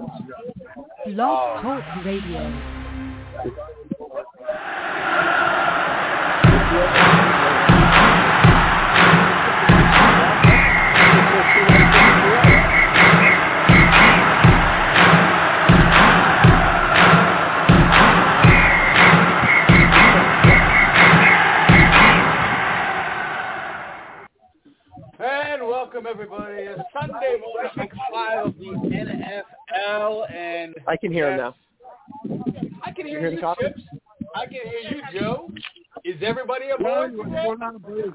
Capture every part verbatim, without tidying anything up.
Blog Talk Radio. And welcome everybody. It's Sunday morning, week five of the N F L, and I can hear him now. I can hear you, you, Chips. I can hear you, Joe. Is everybody aboard today? I remember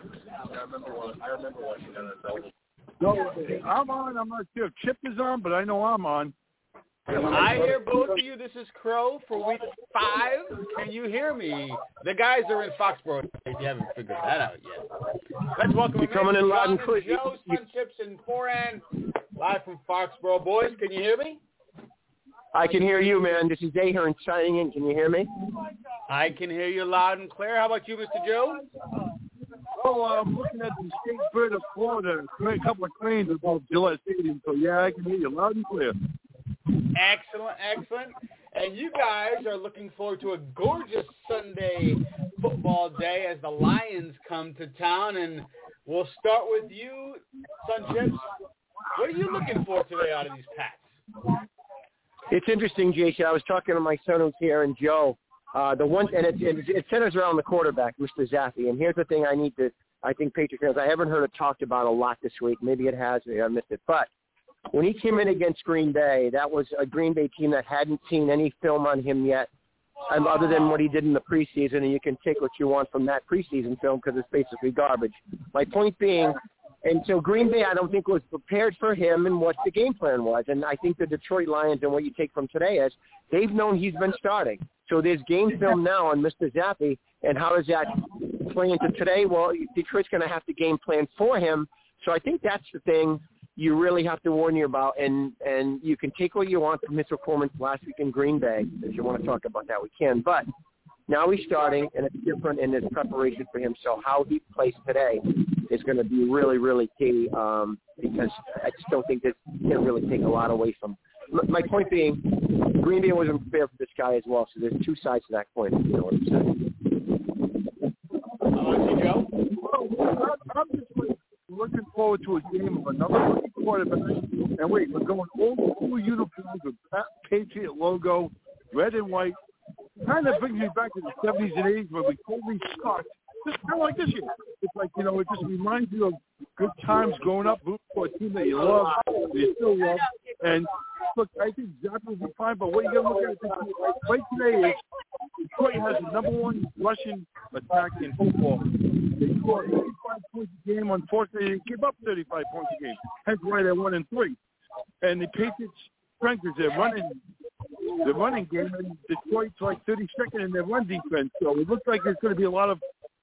one. I remember watching N F L. No, I'm on. I'm not sure if Chip is on, but I know I'm on. I hear both of you. This is Crow for week five. Can you hear me? The guys are in Foxborough, if you haven't figured that out yet. Let's welcome You're coming in loud and clear. Joe, Sun Chips, and Foran, live from Foxborough. Boys, can you hear me? I can hear you, man. This is Ahern signing in. Can you hear me? I can hear you loud and clear. How about you, Mister Joe? Oh, I'm looking at the state bird of Florida. A couple of cranes above Gillette Stadium. So, yeah, I can hear you loud and clear. Excellent, excellent. And you guys are looking forward to a gorgeous Sunday football day as the Lions come to town. And we'll start with you, Sun Chips. What are you looking for today out of these Pats? It's interesting, Jason. I was talking to my son who's here and Joe. Uh, the one, and it, it, it centers around the quarterback, Mister Zappi. And here's the thing I need to, I think, Patriot fans, I haven't heard it talked about a lot this week. Maybe it has. Maybe I missed it. But when he came in against Green Bay, that was a Green Bay team that hadn't seen any film on him yet, um, other than what he did in the preseason, and you can take what you want from that preseason film because it's basically garbage. My point being, and so Green Bay, I don't think was prepared for him and what the game plan was. And I think the Detroit Lions, and what you take from today is, they've known he's been starting. So there's game film now on Mister Zappi, and how does that play into today? Well, Detroit's going to have to game plan for him. So I think that's the thing you really have to warn you about, and, and you can take what you want from his performance last week in Green Bay. If you want to talk about that, we can. But now he's starting, and it's different in his preparation for him. So how he plays today is going to be really, really key um, because I just don't think that can really take a lot away from him. My point being, Green Bay wasn't prepared for this guy as well, so there's two sides to that coin, if you know what I'm saying. Uh, Joe? Well, I'm just looking forward to a game of another rookie quarterback. And wait, we're going old school uniforms with Patriot logo, red and white. Kind of brings me back to the seventies and eighties where we totally sucked. Just kind of like this year. It's like, you know, it just reminds you of good times growing up, rooting for a team that you love, that you still love. And look, I think Zappi will be fine, but what you got to look at it right today is Detroit has the number one rushing attack in football. They score thirty-five points a game. Unfortunately, they give up thirty-five points a game. Hence why they're one and three. And the Patriots' strength is their running, the running game, and Detroit's like thirty-second in their run defense. So it looks like there's going to be a lot of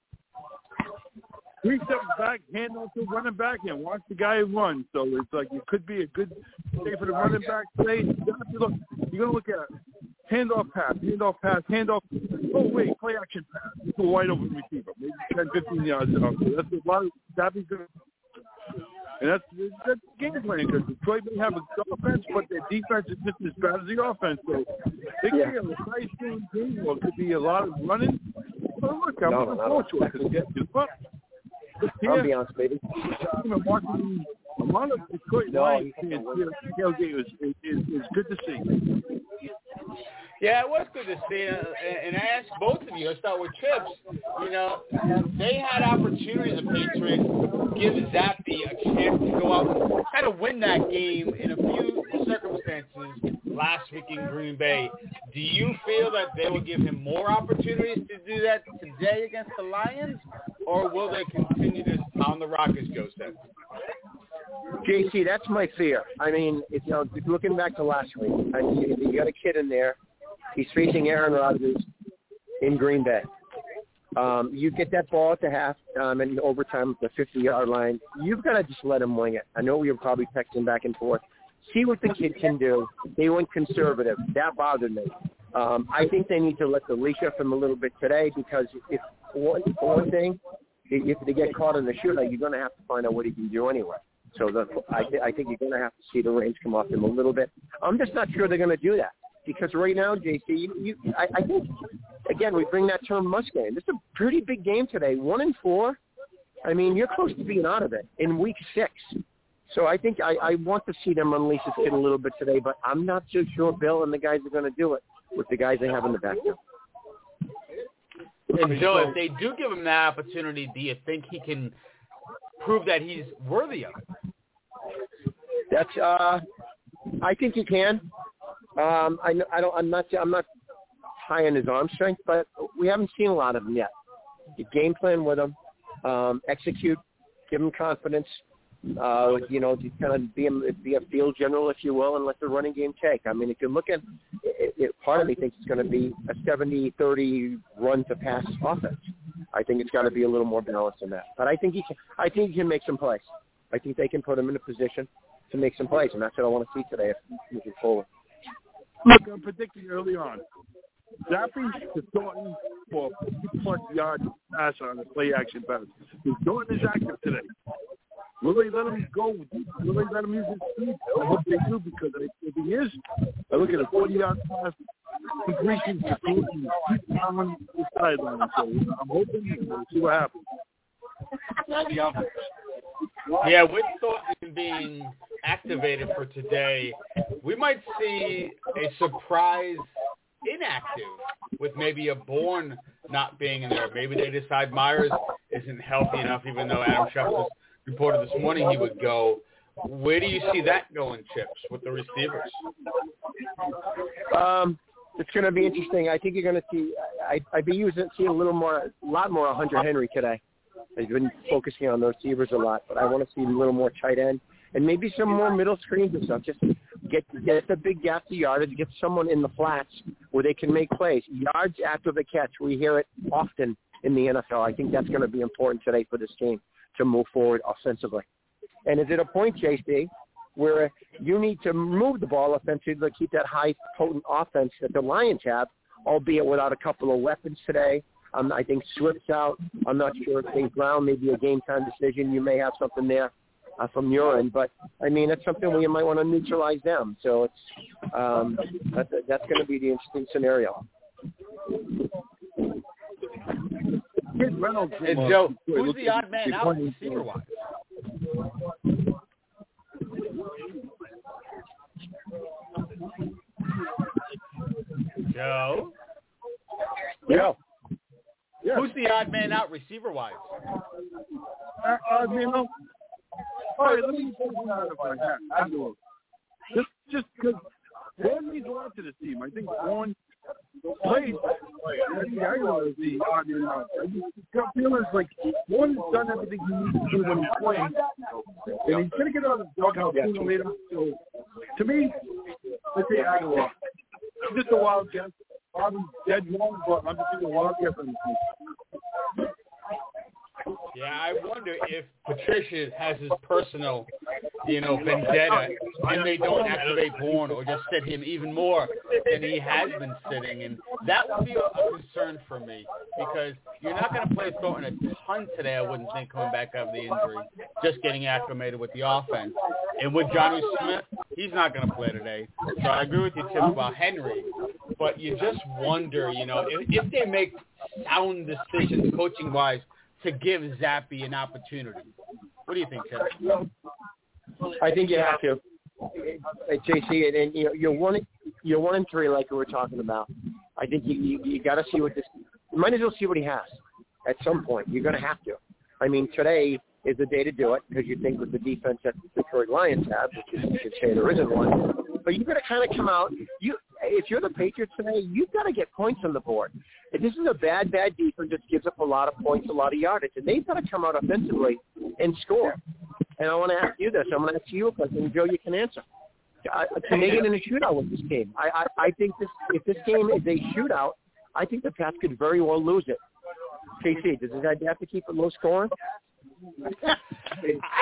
three steps back, hand off to running back, and watch the guy run. So it's like it could be a good day for the running back today. Look, you're going to look at handoff pass, handoff pass, handoff. Oh, wait, play action pass. It's a wide open receiver, maybe ten, fifteen yards out. So that's a lot of Zappi's going to. And that's, that's game plan because Detroit may have a good offense, but their defense is just as bad as the offense. So they could be a nice game, or it could be a lot of running. But look, I'm looking forward to it because it's fun. I'll be honest, baby. I'm watching a lot of Detroit Lions fans tailgate is, is, is good to see. Yeah, it was good to see. Uh, and I asked both of you, I'll start with Chips, you know, they had opportunities, the Patriots, give Zappi a chance to go out and kind of win that game in a few circumstances last week in Green Bay. Do you feel that they will give him more opportunities to do that today against the Lions, or will they continue to pound the rock, as Joe said? J C, that's my fear. I mean, if, you know, looking back to last week, I mean, you, you got a kid in there. He's facing Aaron Rodgers in Green Bay. Um, you get that ball at the half um, and overtime at the fifty-yard line. You've got to just let him wing it. I know we were probably texting back and forth. See what the kid can do. They went conservative. That bothered me. Um, I think they need to let the leash off him a little bit today because if one, for one thing, if they get caught in the shootout, you're going to have to find out what he can do anyway. So the, I, th- I think you're going to have to see the reins come off him a little bit. I'm just not sure they're going to do that because right now, J C, you, you, I, I think, again, we bring that term must game. This is a pretty big game today. One and four. I mean, you're close to being out of it in week six. So I think I, I want to see them unleash this kid a little bit today, but I'm not so sure Bill and the guys are going to do it with the guys they have in the backfield. And Joe, if they do give him that opportunity, do you think he can prove that he's worthy of it? That's. Uh, I think he can. Um, I, I don't. I'm not. I'm not high on his arm strength, but we haven't seen a lot of him yet. You game plan with him, um, execute, give him confidence. Uh, you know, to kind of be a, be a field general, if you will, and let the running game take. I mean, if you look at it, it, part of me thinks it's going to be a seventy thirty run to pass offense. I think it's got to be a little more balanced than that. But I think he can. I think he can make some plays. I think they can put him in a position to make some plays, and that's what I want to see today moving forward. Look, I'm predicting early on. Zappe to Thornton for fifty-plus yard pass on the play action pass. Thornton is active today. Will they let him go? Will they let him use his speed? I hope they do because if he is, I look at a forty-yard pass completion to Thornton on the sideline. So I'm hoping we'll see what happens. Yeah, with Thornton being activated for today, we might see a surprise inactive with maybe a Bourne not being in there. Maybe they decide Myers isn't healthy enough, even though Adam Schefter reported this morning he would go. Where do you see that going, Chips, with the receivers? Um, it's going to be interesting. I think you're going to see. I, I'd be using see a little more, a lot more Hunter Henry today. I've been focusing on those receivers a lot, but I want to see a little more tight end and maybe some more middle screens and stuff. Just get get the big gap to yardage, get someone in the flats where they can make plays. Yards after the catch, we hear it often in the N F L. I think that's going to be important today for this team to move forward offensively. And is it a point, J C, where you need to move the ball offensively to keep that high, potent offense that the Lions have, albeit without a couple of weapons today? Um, I think Swift's out. I'm not sure if Saint Brown may be a game-time decision. You may have something there uh, from your end. But, I mean, it's something where you might want to neutralize them. So it's um, that's, that's going to be the interesting scenario. Kid Reynolds. And Joe, who's the odd man out receiver-wise? Joe? Yeah. Yeah. Who's the odd man out receiver-wise? Uh, odd man out? All right, let me get one out of my hat. I know. Just just because Vaughn needs a lot to this team. I think Vaughn played. I think Aguilar is the odd man out. I just got feelings like Vaughn's done everything he needs to do when he's playing. And he's going to get out of the dugout sooner or later. So, to me, let's say Aguilar. He's just a wild guess. Probably dead wrong, but I'm just going to wild guess on this. Yeah, I wonder if Patricia has his personal, you know, vendetta, and they don't activate Bourne or just sit him even more than he has been sitting. And that would be a, a concern for me because you're not going to play Thornton a ton today, I wouldn't think, coming back after the injury, just getting acclimated with the offense. And with Johnny Smith, he's not going to play today. So I agree with you, Tim, about Henry. But you just wonder, you know, if, if they make sound decisions coaching-wise, to give Zappe an opportunity. What do you think, Tim? I think you have to, J C, and, and you know, you're one, you're one and three, like we were talking about. I think you you, you got to see what this. You might as well see what he has. At some point, you're going to have to. I mean, today is the day to do it because you think with the defense that the Detroit Lions have, which is, you could say there isn't one. But you've got to kind of come out. You, if you're the Patriots today, you've got to get points on the board. If this is a bad, bad defense that gives up a lot of points, a lot of yardage, and they've got to come out offensively and score. And I want to ask you this. I'm going to ask you a question, Joe, you can answer. Uh, can they get in a shootout with this game? I, I, I think this, if this game is a shootout, I think the Pats could very well lose it. K C, does this guy have to keep it low scoring? I,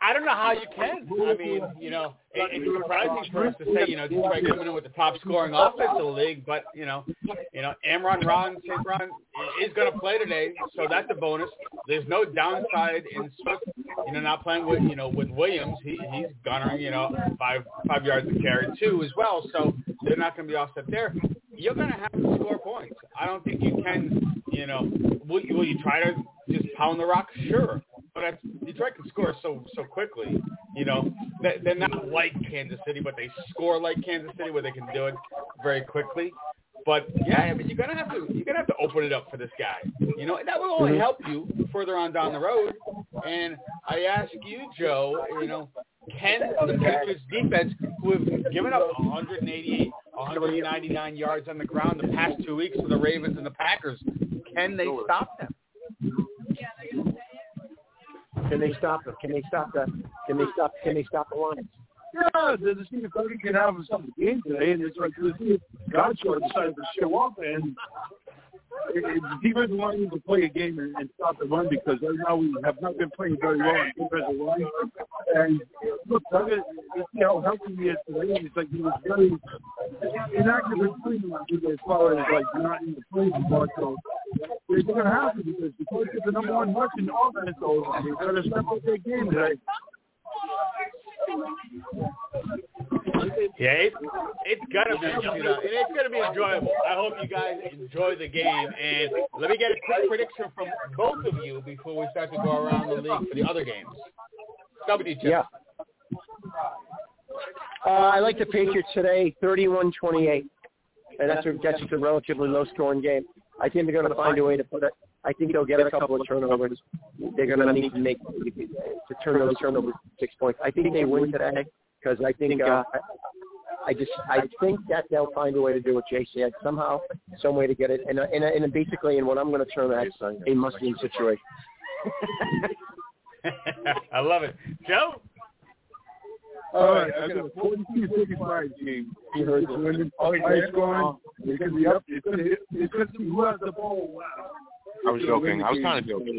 I don't know how you can. I mean, you know, it, it's surprising for us to say, you know, Detroit coming in with the top scoring offense in the league, but you know, you know, Amron Ron Saint Brown is going to play today, so that's a bonus. There's no downside in Swift, you know, not playing with, you know, with Williams. He he's garnering, you know, five five yards to carry too as well, so they're not going to be offset there. You're going to have to score points. I don't think you can, you know, will, will you try to just pound the rock? Sure. But that's, Detroit can score so so quickly. You know, they're not like Kansas City, but they score like Kansas City, where they can do it very quickly. But yeah, I mean, you're gonna have to you're gonna have to open it up for this guy. You know, and that will only help you further on down the road. And I ask you, Joe, you know, can the Patriots defense, who have given up one eighty-eight, one ninety-nine yards on the ground the past two weeks to the Ravens and the Packers, can they stop them? Can they stop them? Can they stop the? Can they stop? Can they stop the Lions? Yeah, the the team thought he could have some game today, and it's like the God sort of decided to show up, and it, it, the defensive line needs to play a game and, and stop the run, because right now we have not been playing very well on defensive line. And look, look at see how healthy he is today. It's like he was very inactive in Cleveland as far as like not in the play anymore. So they're going to have to, because because it's the number one rushing offense, so they've got to step up their game today. Yeah, it, it's gonna be, you know, and it's gonna be enjoyable. I hope you guys enjoy the game. And let me get a quick prediction from both of you before we start to go around the league for the other games. W, yeah. Uh, I like the Patriots today, thirty-one twenty-eight, and that's a, that's just a relatively low-scoring game. I think they're going to find a way to put it. I think they'll get a couple of turnovers. They're going to need to make to turn those turnovers six points. I think they win today, because I think uh, I just I think that they'll find a way to do what Jay said somehow, some way to get it, and and, and basically in what I'm going to term as a must-win situation. I love it, Joe. All right, I got a forty-two thirty-five game. You heard it. High scoring. It's going to be up. It's going to hit. It's going to be who has the ball. I was joking. I was kind of joking.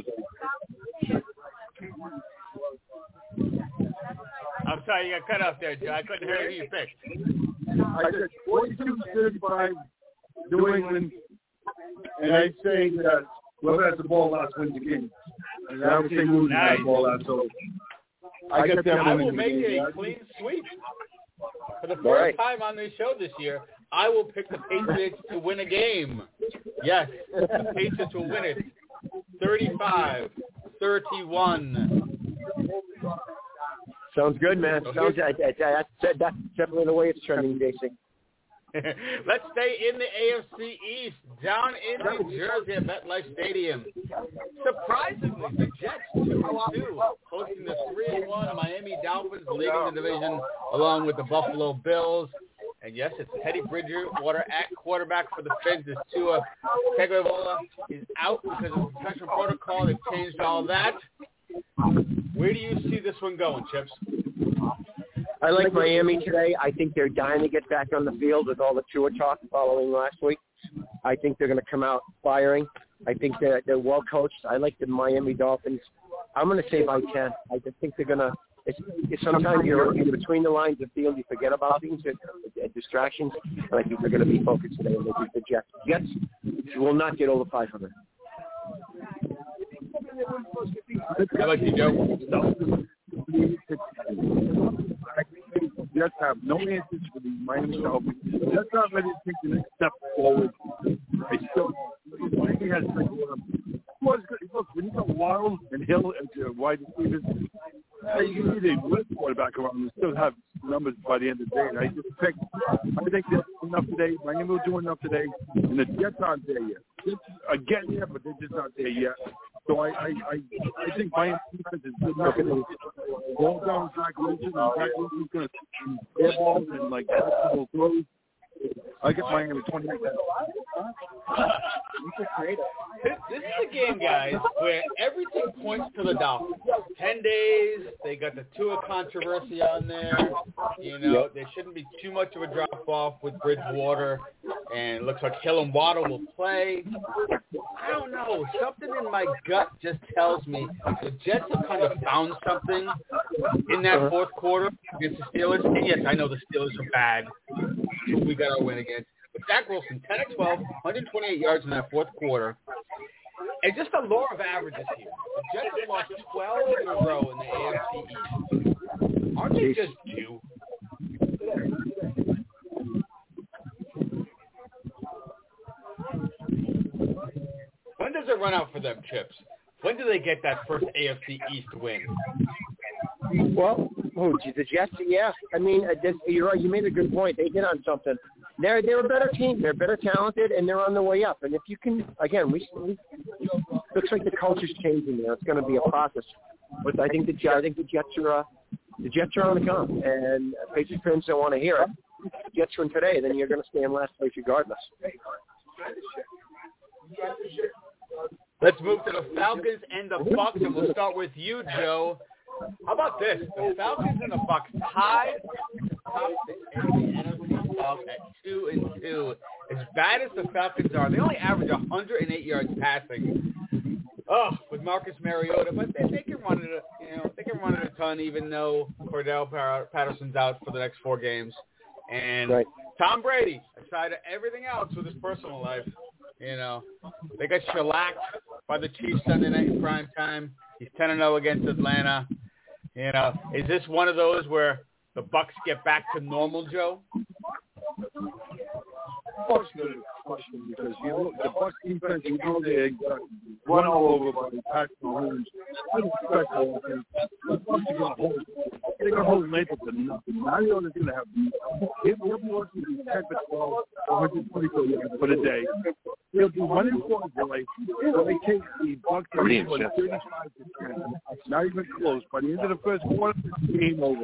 I'm sorry, you got cut off there, Joe. I couldn't hear you pick. I said forty-two thirty-five, New England, and I say that whoever has the ball last wins the game. And I would say who has the ball last. So I get them. I will make it a clean sweep. For the first right. time on this show this year, I will pick the Patriots to win a game. Yes, the Patriots will win it. thirty-five thirty-one. Sounds good, man. Sounds, I, I, I, that's definitely the way it's trending, J C. Let's stay in the A F C East, down in New Jersey at MetLife Stadium. Surprisingly, the Jets two and two, hosting the three and one Miami Dolphins, leading the division along with the Buffalo Bills. And yes, it's Teddy Bridgewater at quarterback for the Fins. As Tua Tagovailoa is out because of the concussion protocol. They've changed all that. Where do you see this one going, Chips? I like Miami today. I think they're dying to get back on the field with all the Tua talk following last week. I think they're going to come out firing. I think they're, they're well coached. I like the Miami Dolphins. I'm going to say by ten. I just think they're going to it's, – sometimes you're in between the lines of field. You forget about things, and distractions. And I think they're going to be focused today. And they beat the Jets. Jets will not get over five hundred. How about you, Joe? Jets have no answers for the Miami Dolphins. Jets not ready to take the next step forward. I still, Miami has like, well, look, when you got Waddle and Hill as your wide receivers, uh, you need a good quarterback around and still have numbers by the end of the day. And I just think, I think there's enough today. Miami will do enough today, and the Jets aren't there yet. Jets are getting there, but they're just not there yet. So I, I, I, I think Miami defense is good enough to ball down Zach Wilson, and Zach Wilson's going to air balls and like basketball throws. I get Miami twenty-eight. This, this is a game, guys, where everything points to the Dolphins. Ten days, they got the Tua controversy on there. You know, yep. There shouldn't be too much of a drop-off with Bridgewater. And it looks like Hill and Waddle will play. I don't know. Something in my gut just tells me the Jets have kind of found something in that uh-huh. fourth quarter against the Steelers. And yes, I know the Steelers are bad. Who we got our win against. But Zach Wilson, ten of twelve, one hundred twenty-eight yards in that fourth quarter. And just the law of averages here. The Jets have lost twelve in a row in the A F C East. Aren't they just due? When does it run out for them, Chips? When do they get that first A F C East win? Well, oh, the Jets, yeah. I mean, you're right. You made a good point. They hit on something. They're they're a better team. They're better talented, and they're on the way up. And if you can, again, we, we looks like the culture's changing there. It's going to be a process. But I think the I think the Jets are uh, the Jets are on the come, and Patriots fans don't want to hear it. If the Jets win today, then you're going to stay in last place regardless. Let's move to the Falcons and the Bucs, and we'll start with you, Joe. How about this? The Falcons and the Bucs tied top six in the N F C South at two and two. As bad as the Falcons are, they only average one hundred eight yards passing. Oh, with Marcus Mariota, but they, they can run it. You know, they can run it a ton, even though Cordell Patterson's out for the next four games. And right. Tom Brady, aside of everything else with his personal life, you know, they got shellacked by the Chiefs Sunday night in prime time. He's ten and oh against Atlanta. You know, is this one of those where the Bucs get back to normal, Joe? Question, question, because you know, the Bucs defense, you know, they got run all over by the Patrick Mahomes. I don't expect all of them. The Bucs are going to hold. They're going to hold Nathan to nothing. Mariota's going to have. He'll be working to ten for twelve, one hundred twenty-four yards for the day. He'll be one in four play. So they take the Bucs and put thirty-five to ten. Not even close. By the end of the first quarter, game over.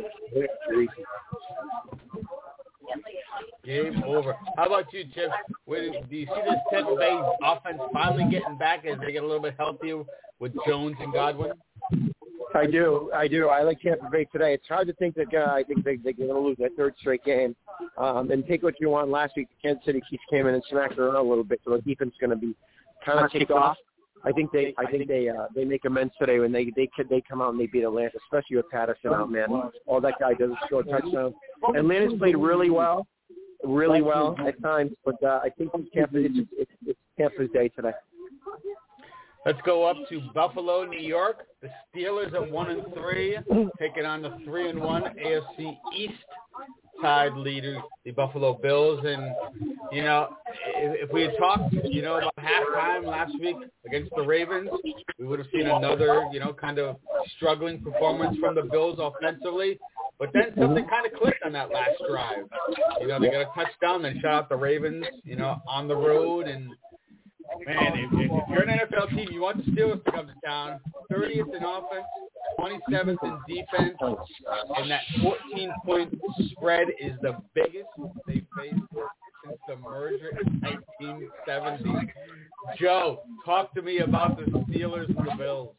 Game over. How about you, Chip? Where do, do you see this Tampa Bay offense finally getting back as they get a little bit healthier with Jones and Godwin? I do. I do. I like Tampa Bay today. It's hard to think that uh, I think they, they're going to lose that third straight game. Um, and take what you want. Last week, the Kansas City Chiefs came in and smacked around a little bit, so the defense is going to be kind of kicked off. I think they, I think they, uh, they make amends today when they, they, they come out and they beat Atlanta, especially with Patterson out, man. All that guy does is score touchdowns. Atlanta's played really well, really well at times, but uh, I think it's Tampa, it's, it's, it's Tampa's day today. Let's go up to Buffalo, New York. The Steelers at one and three, taking on the three and one A F C East tied leaders, the Buffalo Bills. And you know, if, if we had talked, you know, about halftime last week against the Ravens, we would have seen another, you know, kind of struggling performance from the Bills offensively. But then something kind of clicked on that last drive. You know, they got a touchdown, then shut out the Ravens, you know, on the road. And man, if, if you're an N F L team, you want the Steelers to come to town. thirtieth in offense, twenty-seventh in defense, and that fourteen-point spread is the biggest they've faced since the merger in nineteen seventy. Joe, talk to me about the Steelers and the Bills.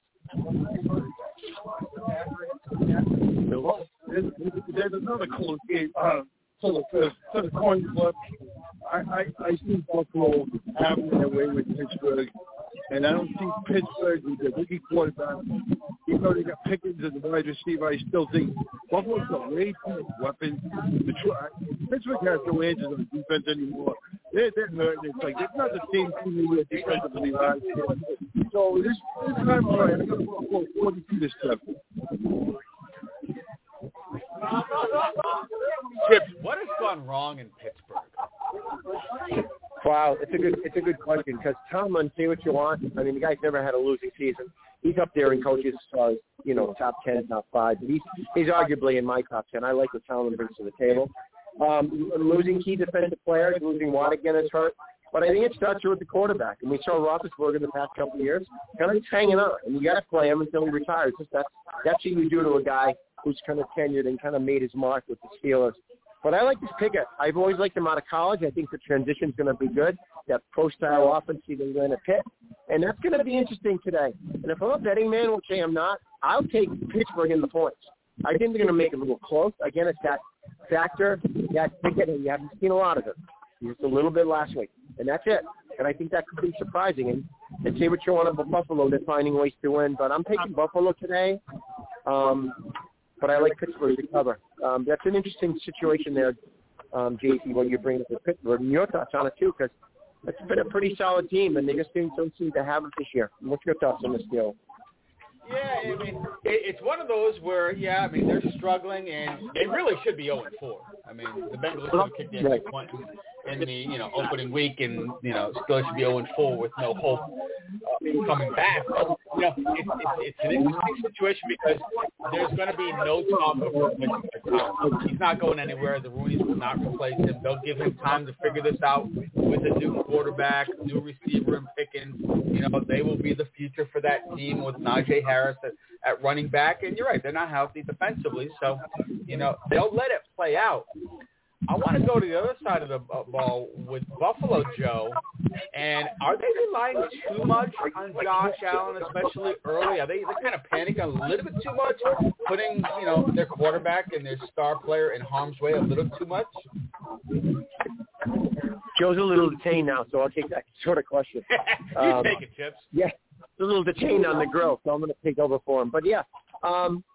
There's, there's another close game. Uh, to the, to the coin flip, I, I, I see Buffalo having their way with Pittsburgh, and I don't see Pittsburgh with their rookie quarterback. Even though they got Pickens as the wide receiver, I still think Buffalo's got way too many weapons. Pittsburgh has no answers on defense anymore. They're, they're hurt. It's like it's not the same team they were defensively last year. So this, this time, all right, I got to go forty-two to seven. Chip, what has gone wrong in Pittsburgh? Wow, it's a good it's a good question because Tomlin, say what you want. I mean, the guy's never had a losing season. He's up there in coaches, uh, you know, top ten, top five. But he's he's arguably in my top ten. I like what Tomlin brings to the table. Um, losing key defensive players, losing Watt again is hurt. But I think it starts with the quarterback. And we saw Roethlisberger in the past couple of years kind of just hanging on. And you got to play him until he retires. Just that's, that's what you do to a guy who's kind of tenured and kind of made his mark with the Steelers. But I like this Pickett. I've always liked him out of college. I think the transition's going to be good. That pro-style offense he ran a pit. And that's going to be interesting today. And if I'm a betting man, which I am not, I'll take Pittsburgh in the points. I think they're going to make it a little close. Again, it's that factor. That Pickett, and you haven't seen a lot of it. Just a little bit last week. And that's it. And I think that could be surprising. And, and say what you want about Buffalo, they're finding ways to win. But I'm taking Buffalo today. Um, but I like Pittsburgh to cover. Um, that's an interesting situation there, um, J C, when you bring up the Pittsburgh. And your thoughts on it, too, because it's been a pretty solid team, and they just don't seem to have it this year. What's your thoughts on this deal? Yeah, I mean, it, it's one of those where, yeah, I mean, they're struggling, and they really should be oh and four. I mean, the Bengals should have kicked the extra point in the, you know, opening week, and, you know, still should be oh and four with no hope uh, coming back. But, you know, it's, it's, it's an interesting situation because there's going to be no talk of replacing Tom. He's not going anywhere. The Rooney's will not replace him. They'll give him time to figure this out with a new quarterback, new receiver and Pickens. You know, they will be the future for that team with Najee Harris at, at running back. And you're right, they're not healthy defensively. So, you know, they'll let it play out. I want to go to the other side of the ball with Buffalo, Joe. And are they relying too much on Josh Allen, especially early? Are they they kind of panicking a little bit too much, putting, you know, their quarterback and their star player in harm's way a little too much? Joe's a little detained now, so I'll take that sort of question. you um, take it, Chips. Yeah, a little detained on the grill, so I'm going to take over for him. But, yeah, um,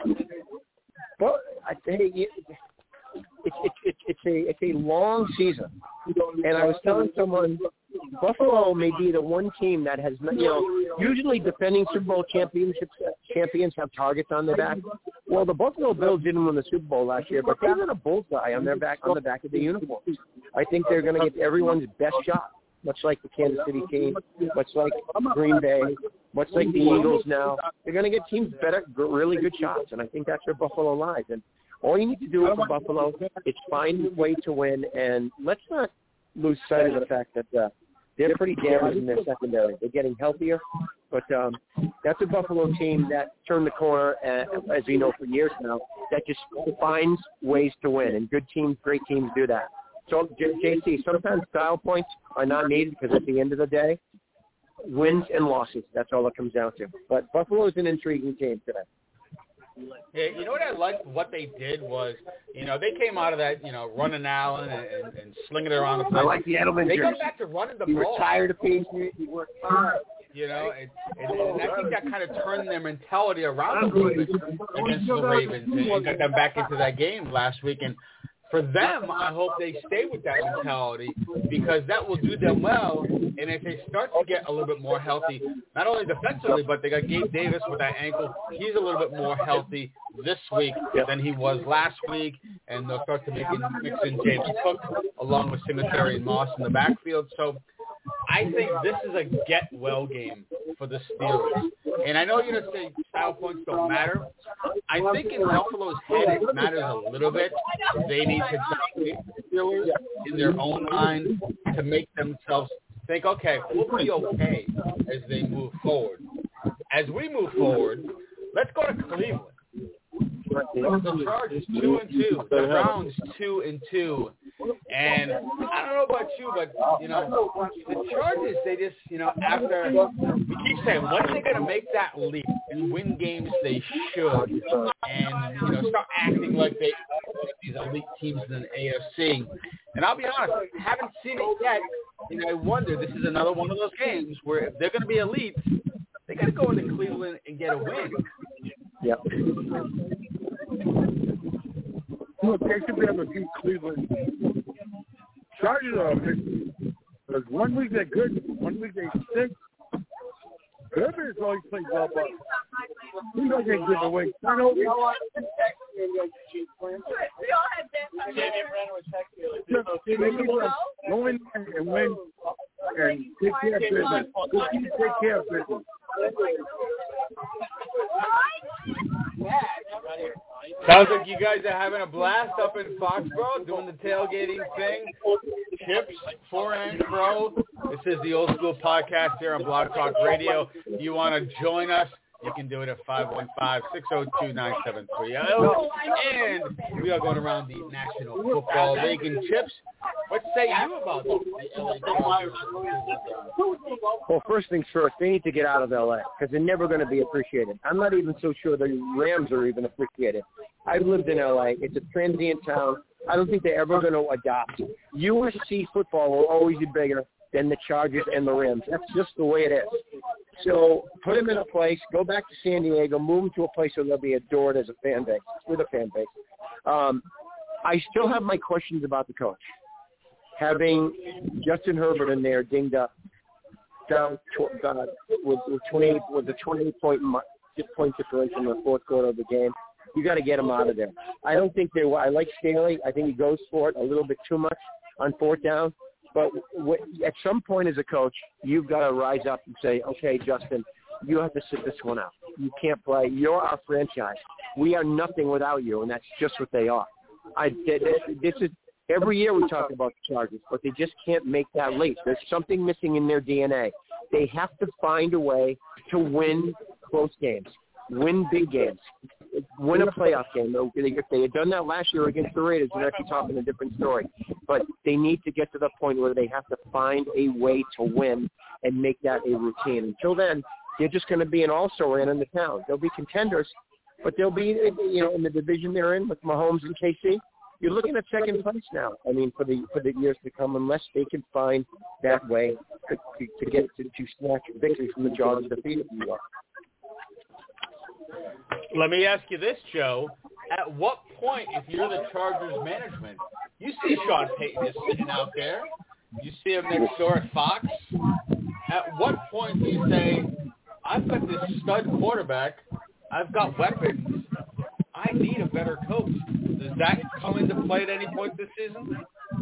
but I think it, it's, it's, it's, it's, a, it's a long season. And I was telling someone, Buffalo may be the one team that has, you know, usually defending Super Bowl championships, champions have targets on their back. Well, the Buffalo Bills didn't win the Super Bowl last year, but they had a bullseye on their back, on the back of the uniforms. I think they're going to get everyone's best shot, much like the Kansas City team, much like Green Bay, much like the Eagles now. They're going to get teams better, really good shots, and I think that's where Buffalo lies. And all you need to do for Buffalo is find a way to win, and let's not lose sight of the fact that uh, they're pretty damaged in their secondary. They're getting healthier, but um, that's a Buffalo team that turned the corner, uh, as we know for years now, that just finds ways to win, and good teams, great teams do that. So, J C, sometimes style points are not needed because at the end of the day, wins and losses, that's all it comes down to. But Buffalo is an intriguing team today. Yeah, you know what I liked? What they did was, you know, they came out of that, you know, running Allen and, and, and slinging it around the place. I like the Edelman They jersey. go back to running the he ball. He retired a Patriot. He worked hard. You know, and, and, and I think that kind of turned their mentality around a little bit against the Ravens and, and got them back into that game last week. And for them, I hope they stay with that mentality because that will do them well. And if they start to get a little bit more healthy, not only defensively, but they got Gabe Davis with that ankle. He's a little bit more healthy this week than he was last week. And they'll start to make in, mix in James Cook along with Singletary and Moss in the backfield. So I think this is a get-well game for the Steelers. And I know you're going to say style points don't matter. I think in Buffalo's head it matters a little bit. They need to dominate the Steelers in their own mind to make themselves think, okay, we'll be okay as they move forward. As we move forward, let's go to Cleveland. The Chargers two and two, the Browns two and two, and I don't know about you, but you know the Chargers. They just, you know, after we keep saying, when are they going to make that leap and win games they should, and you know start acting like they are these elite teams in the A F C? And I'll be honest, I haven't seen it yet, and I wonder. This is another one of those games where if they're going to be elite, they got to go into Cleveland and get a win. Yep. Look, they should be able to beat Cleveland. Chargers are because one week they're good, one week they stink. Rivers always plays well, but he doesn't give away. I know we all had go in and win and take care of business. Just take care of business. Sounds like you guys are having a blast up in Foxborough, doing the tailgating thing. Chips, for and pro. This is the Old School Podcast here on Blog Talk Radio. If you want to join us, you can do it at five one five, six oh two, nine seven three zero. And we are going around the National Football League. And Chips, what say you about the L A Chargers? Well, first things first, they need to get out of L A because they're never going to be appreciated. I'm not even so sure the Rams are even appreciated. I've lived in L A. It's a transient town. I don't think they're ever going to adopt. U S C football will always be bigger than the Chargers and the Rams. That's just the way it is. So put him in a place, go back to San Diego, move him to a place where they'll be adored as a fan base, with a fan base. Um, I still have my questions about the coach. Having Justin Herbert in there dinged up, down to, uh, with, with twenty-eight with the twenty-eight point point differential in the fourth quarter of the game, you got to get him out of there. I don't think they. I like Staley. I think he goes for it a little bit too much on fourth down. But w- at some point as a coach, you've got to rise up and say, okay, Justin, you have to sit this one out. You can't play. You're our franchise. We are nothing without you, and that's just what they are. I this is every year we talk about the Chargers, but they just can't make that leap. There's something missing in their D N A. They have to find a way to win close games, win big games, win a playoff game. If they had done that last year against the Raiders, we're actually talking a different story. But they need to get to the point where they have to find a way to win and make that a routine. Until then, they're just going to be an also-ran in the town. They'll be contenders, but they'll be, you know, in the division they're in with Mahomes and K C. You're looking at second place now. I mean, for the for the years to come, unless they can find that way to, to, to get to, to snatch victory from the jaws of defeat of New York. Let me ask you this, Joe. At what point, if you're the Chargers management, you see Sean Payton is sitting out there, you see him next door at Fox, at what point do you say, I've got this stud quarterback, I've got weapons, I need a better coach? Does that come into play at any point this season?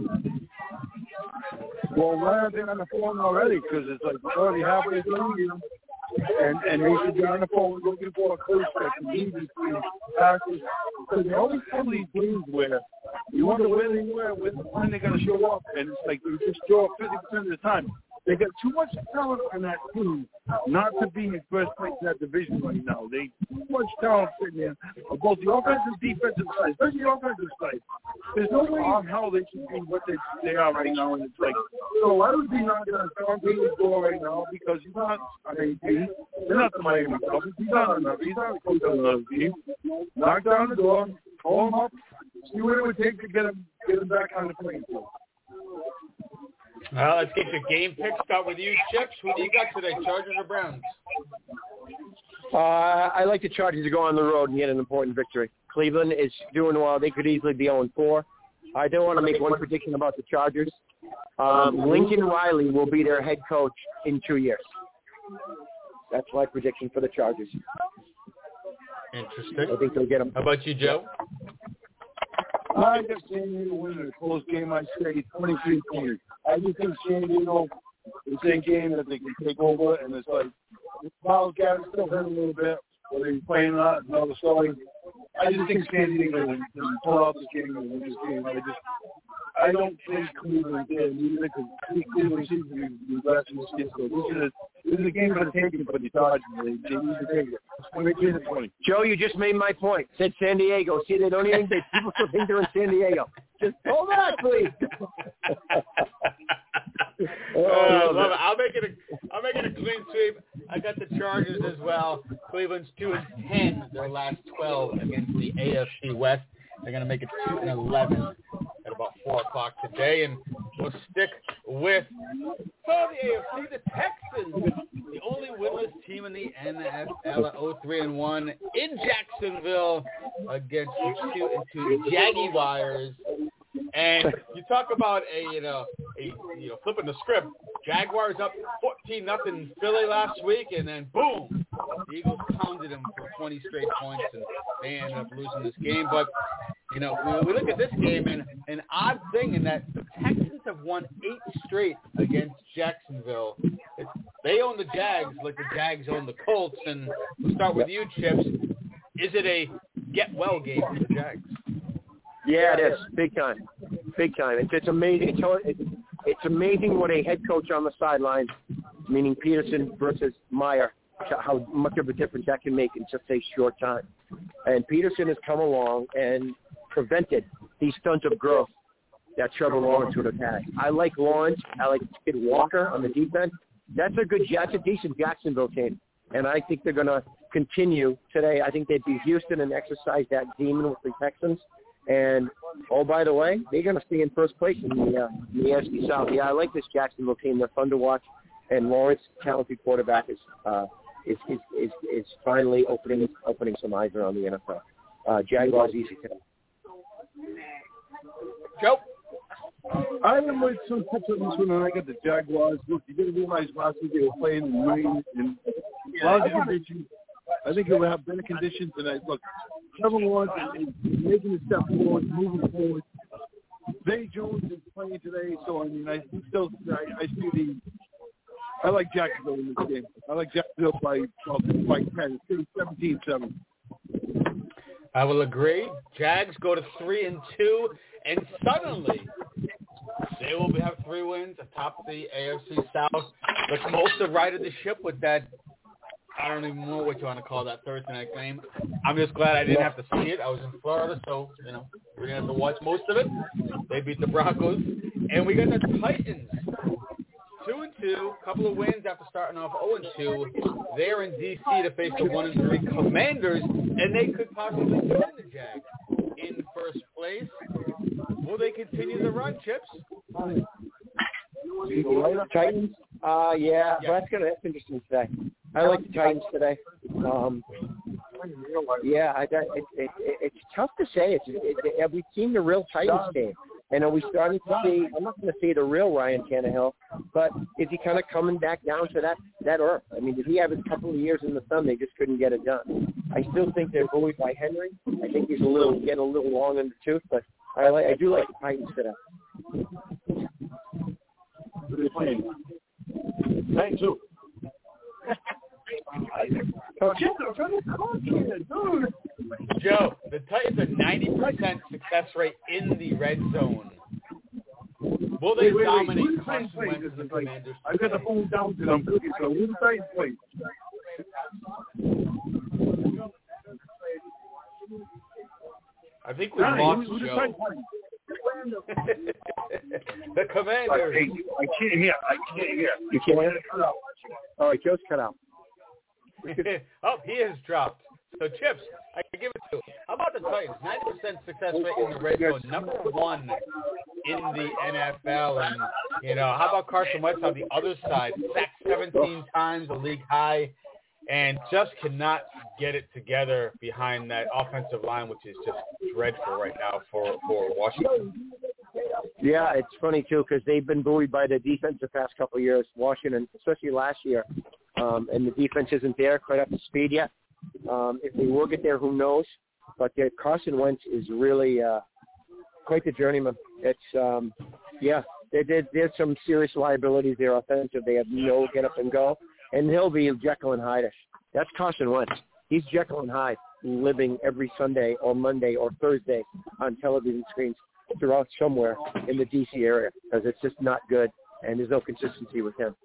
Well, why aren't they on the phone already? Because it's like already halfway through, you know, and and they should be on the phone looking for a coach that can lead these teams. Because they always have these games where you wonder where they were, when they're going to show up, and it's like they just show up fifty percent of the time. They got too much talent on that team not to be in first place in that division right now. They too much talent sitting there on both the offensive and defensive side, especially the offensive side. There's no way in hell they should be what they, they are right now. And it's like, so I would be knocking on Sean Payton's door right now because he's not on A P. They're not the Miami Dolphins. He's not on He's not a coach on another team. Knock down the door, call him up, see what it would take to get him, get him back on the playing field. Well, let's get your game pick. Start with you, Chips. Who do you got today, Chargers or Browns? Uh, I like the Chargers to go on the road and get an important victory. Cleveland is doing well. They could easily be oh and four. I do want to make one prediction about the Chargers. Um, Lincoln Riley will be their head coach in two years. That's my prediction for the Chargers. Interesting. I think they'll get them. How about you, Joe? I got San Diego winning a close game. I say twenty-three twenty. I just think San Diego is a game that they can take over, and it's like Miles Garrett still hurt a little bit, whether he's playing or not, another story. I just think San Diego can pull out this game and win this game. I just, I don't think Cleveland can either because Cleveland seems to be less in the skin. So this is a, this is a game for the taking for the Dodgers. They, they need to take it. twenty-three to twenty. Joe, you just made my point. Said San Diego. See, they don't even think people still think they're in San Diego. Just hold on, please. Oh, I love it. I'll make it a I'll make it a clean sweep. I got the Chargers as well. Cleveland's two and ten their last twelve against the A F C West. They're gonna make it two and eleven at about four o'clock today, and we'll stick with for the A F C, the Texans, the only winless team in the N F L at oh three and one in Jacksonville against the two and two Jaguars. And you talk about a you know a you know flipping the script. Jaguars up fourteen nothing Philly last week, and then boom, the Eagles pounded them for twenty straight points, and they ended up losing this game. But you know we, we look at this game, and an odd thing in that the Texans have won eight straight against Jacksonville. It's, they own the Jags like the Jags own the Colts. And we'll start with you, Chips. Is it a get well game for the Jags? Yeah, it is. Big time. Big time. It's, it's amazing. It's, it's, it's amazing what a head coach on the sidelines, meaning Peterson versus Meyer, how much of a difference that can make in such a short time. And Peterson has come along and prevented these stunts of growth that Trevor Lawrence would have had. I like Lawrence. I like Kid Walker on the defense. That's a good, that's a decent Jacksonville team. And I think they're going to continue today. I think they beat Houston and exercise that demon with the Texans. And, oh, by the way, they're going to stay in first place in the, uh, in the A F C South. Yeah, I like this Jacksonville team. They're fun to watch. and Lawrence, talented quarterback, is uh, is, is is is finally opening opening some eyes around the N F L. Uh, Jaguars easy today. Joe. I am with some tips on this one, and I got the Jaguars. Look, you got to realize last week they were playing in rain and lousy conditions. I think he'll have better conditions tonight. Look, Trevor Lawrence is making a step forward, moving forward. Zay Jones is playing today, so I mean, I still, I, I see the. I like Jacksonville in this game. I like Jacksonville by well, by ten. It's seventeen seven. I will agree. Jags go to three and two, and suddenly they will have three wins atop the A F C South. But Mosa righted the ship with that. I don't even know what you want to call that Thursday night game. I'm just glad I didn't have to see it. I was in Florida, so, you know, we didn't have to watch most of it. They beat the Broncos. And we got the Titans, two and two, couple of wins after starting off oh and two. They're in D C to face the one and three Commanders, and they could possibly join the Jags in first place. Will they continue the run, Chips? Titans? Uh, yeah, yeah. that's gonna that's interesting today. I like the Titans today. Um, yeah, I, it, it, it, it's tough to say. It's, it, it, have we seen the real Titans game? And are we starting to see, I'm not going to say the real Ryan Tannehill, but is he kind of coming back down to that, that earth? I mean, did he have a couple of years in the sun? They just couldn't get it done. I still think they're bullied by Henry. I think he's a little getting a little long in the tooth, but I, like, I do like the Titans today. Thank you. Joe, the Titans a ninety percent success rate in the red zone. Will they wait, wait, dominate wait, Carson wait, Wentz wait, and the wait. Commanders? I got the phone down to them. So who's the Titans play? I think we lost Joe. The Commanders. I can't hear. I can't hear. You can't hear? All right, Joe's cut out. Oh, he has dropped. So, Chips, I can give it to him. How about the Titans? ninety percent success rate in the red zone, number one in the N F L. And, you know, how about Carson Wentz on the other side? Sacked seventeen times, a league high, and just cannot get it together behind that offensive line, which is just dreadful right now for, for Washington. Yeah, it's funny, too, because they've been buoyed by the defense the past couple of years, Washington, especially last year. Um, and the defense isn't there quite up to speed yet. Um, if they will get there, who knows? But uh, Carson Wentz is really uh, quite the journeyman. It's, um, yeah, there, there, there's some serious liabilities there offensive. They have no get up and go. And he'll be Jekyll and Hyde-ish. That's Carson Wentz. He's Jekyll and Hyde living every Sunday or Monday or Thursday on television screens throughout somewhere in the D C area because it's just not good, and there's no consistency with him.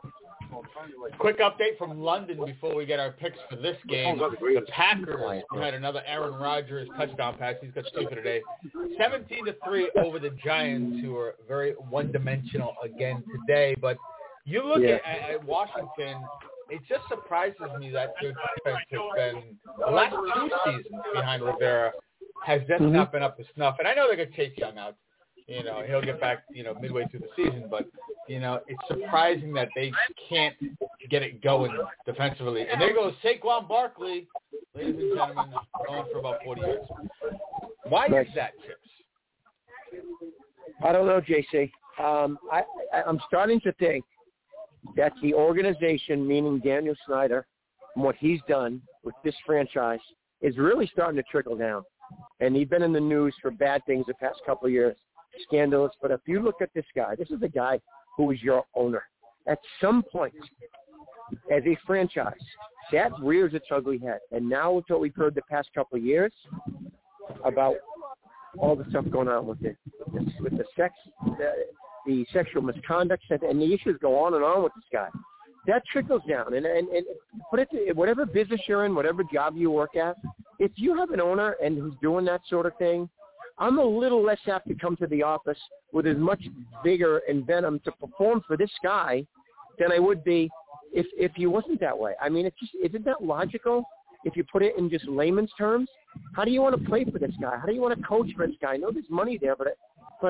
Quick update from London before we get our picks for this game. The Packers had another Aaron Rodgers touchdown pass. He's got two for today. seventeen to three over the Giants, who are very one-dimensional again today. But you look yeah. at, at Washington, it just surprises me that their defense has been, the last two seasons behind Rivera, has just mm-hmm. not been up to snuff. And I know they're going to Chase Young out. You know, he'll get back, you know, midway through the season. But, you know, it's surprising that they can't get it going defensively. And there goes Saquon Barkley, ladies and gentlemen, going for about forty years. Why nice. is that, Chips? I don't know, J C. Um, I, I, I'm starting to think that the organization, meaning Daniel Snyder, and what he's done with this franchise, is really starting to trickle down. And he's been in the news for bad things the past couple of years, scandalous. But if you look at this guy, this is the guy who is your owner. At some point, as a franchise, that rears its ugly head. And now with what we've heard the past couple of years about all the stuff going on with it, with the sex, the, the sexual misconduct, and the issues go on and on with this guy. That trickles down. And, and, and put it to, whatever business you're in, whatever job you work at, if you have an owner and who's doing that sort of thing, I'm a little less apt to come to the office with as much vigor and venom to perform for this guy than I would be if if he wasn't that way. I mean, it's just, isn't that logical if you put it in just layman's terms? How do you want to play for this guy? How do you want to coach for this guy? I know there's money there, but but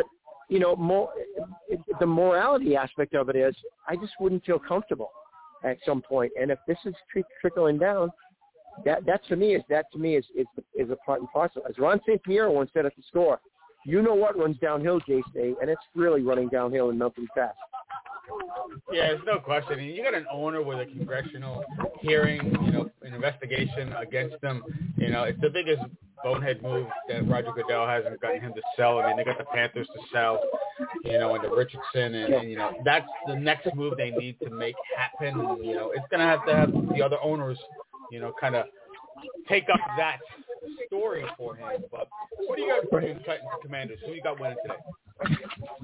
you know, more, the morality aspect of it is I just wouldn't feel comfortable at some point. And if this is tri- trickling down, that that to me is that to me is is, is a part and parcel. As Ron Saint Pierre once said at the store, you know what runs downhill, J C, and it's really running downhill and melting fast. Yeah, there's no question. And you got an owner with a congressional hearing, you know, an investigation against them. You know, it's the biggest bonehead move that Roger Goodell hasn't gotten him to sell. I mean, they got the Panthers to sell, you know, and the Richardson, and, and you know, that's the next move they need to make happen. You know, it's going to have to have the other owners, you know, kind of take up that story for him. But what do you got for the Titans and Commanders? Who you got winning today?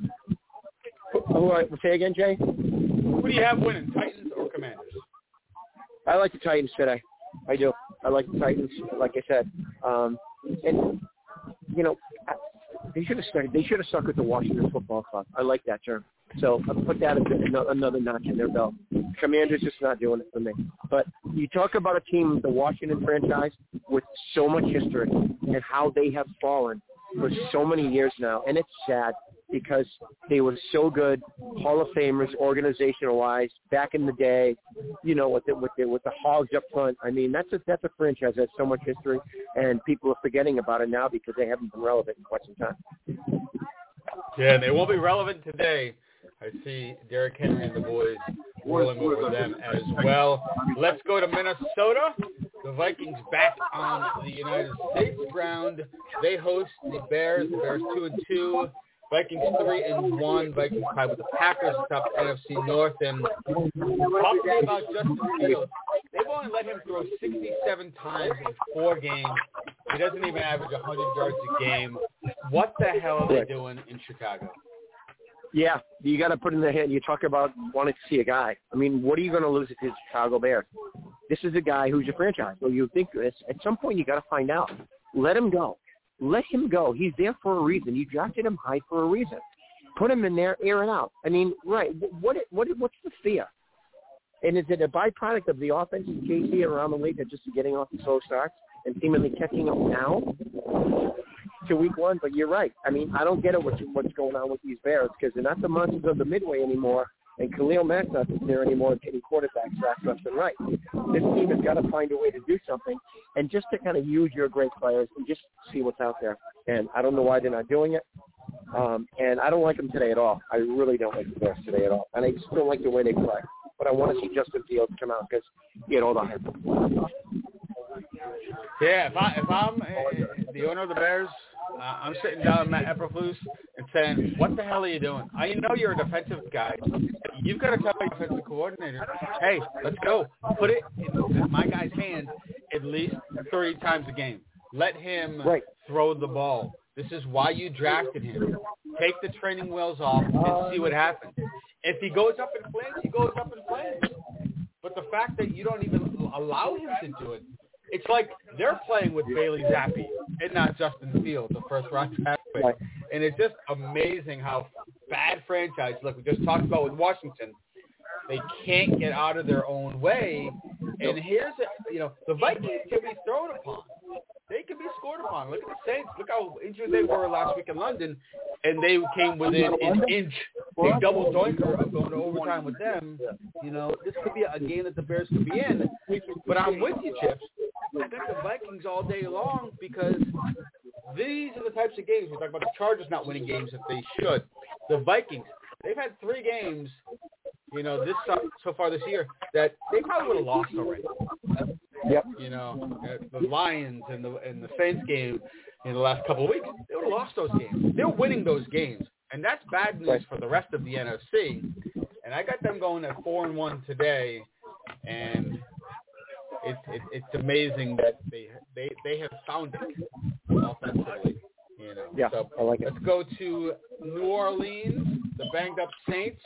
All right, say again, Jay? Who do you have winning, Titans or Commanders? I like the Titans today. I do. I like the Titans, like I said. Um, and, you know, they should have started. They should have stuck with the Washington Football Club. I like that term. So I'll put that as another notch in their belt. Commanders just not doing it for me. But you talk about a team, the Washington franchise, with so much history and how they have fallen for so many years now. And it's sad because they were so good, Hall of Famers, organizational-wise, back in the day, you know, with the, with the, with the Hogs up front. I mean, that's a, that's a franchise that has so much history, and people are forgetting about it now because they haven't been relevant in quite some time. Yeah, and they won't be relevant today. I see Derrick Henry and the boys rolling over them as well. Let's go to Minnesota. The Vikings back on the United States ground. They host the Bears. The Bears two and two. Vikings three and one. Vikings tied with the Packers atop the N F C North. And talk to me about Justin Fields. They've only let him throw sixty-seven times in four games. He doesn't even average one hundred yards a game. What the hell are they doing in Chicago? Yeah, you got to put in the head. You talk about wanting to see a guy. I mean, what are you going to lose to the Chicago Bears? This is a guy who's your franchise. Well, you think this at some point you got to find out. Let him go. Let him go. He's there for a reason. You drafted him high for a reason. Put him in there, air it out. I mean, right? What? What? What's the fear? And is it a byproduct of the offense in K C around the league that just getting off the slow starts and seemingly catching up now to week one? But you're right. I mean, I don't get it what's, what's going on with these Bears because they're not the monsters of the Midway anymore, and Khalil Mack's not there anymore getting quarterbacks back left and right. This team has got to find a way to do something and just to kind of use your great players and just see what's out there. And I don't know why they're not doing it. Um, and I don't like them today at all. I really don't like the Bears today at all. And I just don't like the way they play. But I want to see Justin Fields come out because he had all the hype. Yeah, if, I, if I'm uh, the owner of the Bears, uh, I'm sitting down with Matt Eberflus and saying, what the hell are you doing? I know you're a defensive guy. You've got to tell your defensive coordinator, hey, let's go. Put it in my guy's hands at least thirty times a game. Let him right. throw the ball. This is why you drafted him. Take the training wheels off and see what happens. If he goes up in flames, he goes up in flames. But the fact that you don't even allow him to do it, it's like they're playing with Bailey Zappi and not Justin Fields, the first-round draft pick. Right. And it's just amazing how bad franchise, like we just talked about with Washington, they can't get out of their own way. And here's, a, you know, the Vikings can be thrown upon. They can be scored upon. Look at the Saints. Look how injured they were last week in London, and they came within an inch, a double doinker of going to overtime with them. You know, this could be a game that the Bears could be in. But I'm with you, Chips. I bet the Vikings all day long because these are the types of games. We talk about the Chargers not winning games if they should. The Vikings, they've had three games, you know, this so far this year that they probably would have lost already. Yep. You know, the Lions and the and the Saints game in the last couple of weeks, they would have lost those games. They're winning those games, and that's bad news for the rest of the N F C. And I got them going at four and one today, and it's it, it's amazing that they they they have found it offensively. You know, yeah, so I like it. Let's go to New Orleans, the banged up Saints,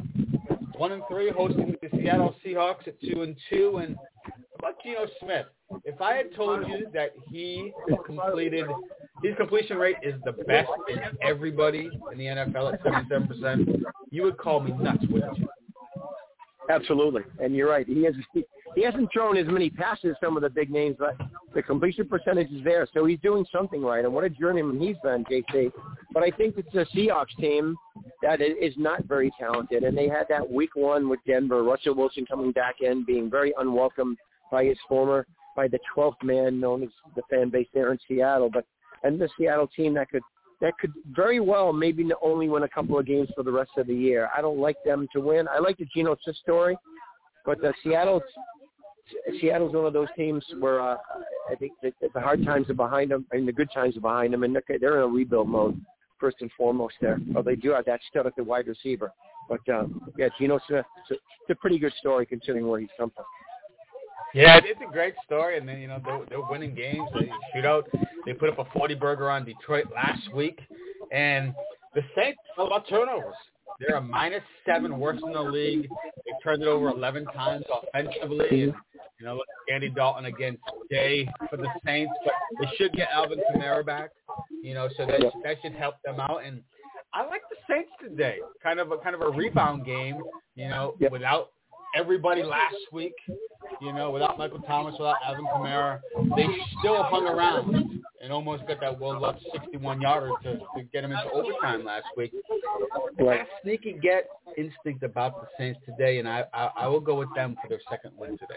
one and three, hosting the Seattle Seahawks at two and two, and. About Geno Smith, if I had told you that he completed, his completion rate is the best in everybody in the N F L at seventy-seven percent, you would call me nuts, wouldn't you? Absolutely, and you're right. He has he, he hasn't thrown as many passes as some of the big names, but the completion percentage is there, so he's doing something right. And what a journeyman he's been, J C. But I think it's a Seahawks team that is not very talented, and they had that week one with Denver. Russell Wilson coming back in, being very unwelcome by his former, by the twelfth man known as the fan base there in Seattle. But and the Seattle team that could that could very well maybe only win a couple of games for the rest of the year. I don't like them to win. I like the Geno Smith story, but the Seattle. Seattle's one of those teams where uh, I think that the hard times are behind them and the good times are behind them, and they're, they're in a rebuild mode first and foremost there. Well, they do have that stud at the wide receiver. But, um, yeah, Geno Smith, it's a, it's a pretty good story considering where he's come from. Yeah, it's a great story, and then, you know, they're, they're winning games. They shoot out. They put up a forty-burger on Detroit last week, and the Saints, all about turnovers. They're a minus seven, worst in the league. They turned it over eleven times offensively. And, you know, look at Andy Dalton against Day for the Saints, but they should get Alvin Kamara back. You know, so that that should help them out. And I like the Saints today. Kind of a kind of a rebound game. You know, yep. without everybody last week. You know, without Michael Thomas, without Alvin Kamara, they still hung around and almost got that Will Lutz sixty-one yarder to, to get them into overtime last week. Right. That sneaky get instinct about the Saints today, and I, I I will go with them for their second win today.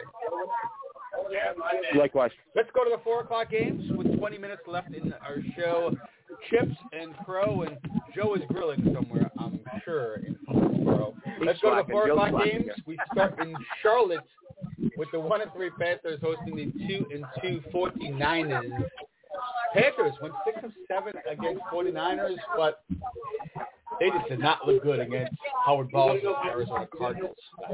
Likewise. Let's go to the four o'clock games with twenty minutes left in our show. Chips and Crow, and Joe is grilling somewhere, I'm sure, in Foxborough. Let's go to the four o'clock games. We start in Charlotte with the one and three Panthers hosting the two and two forty-niners. Panthers went six of seven against forty-niners, but they just did not look good against Howard Balls and Arizona Cardinals.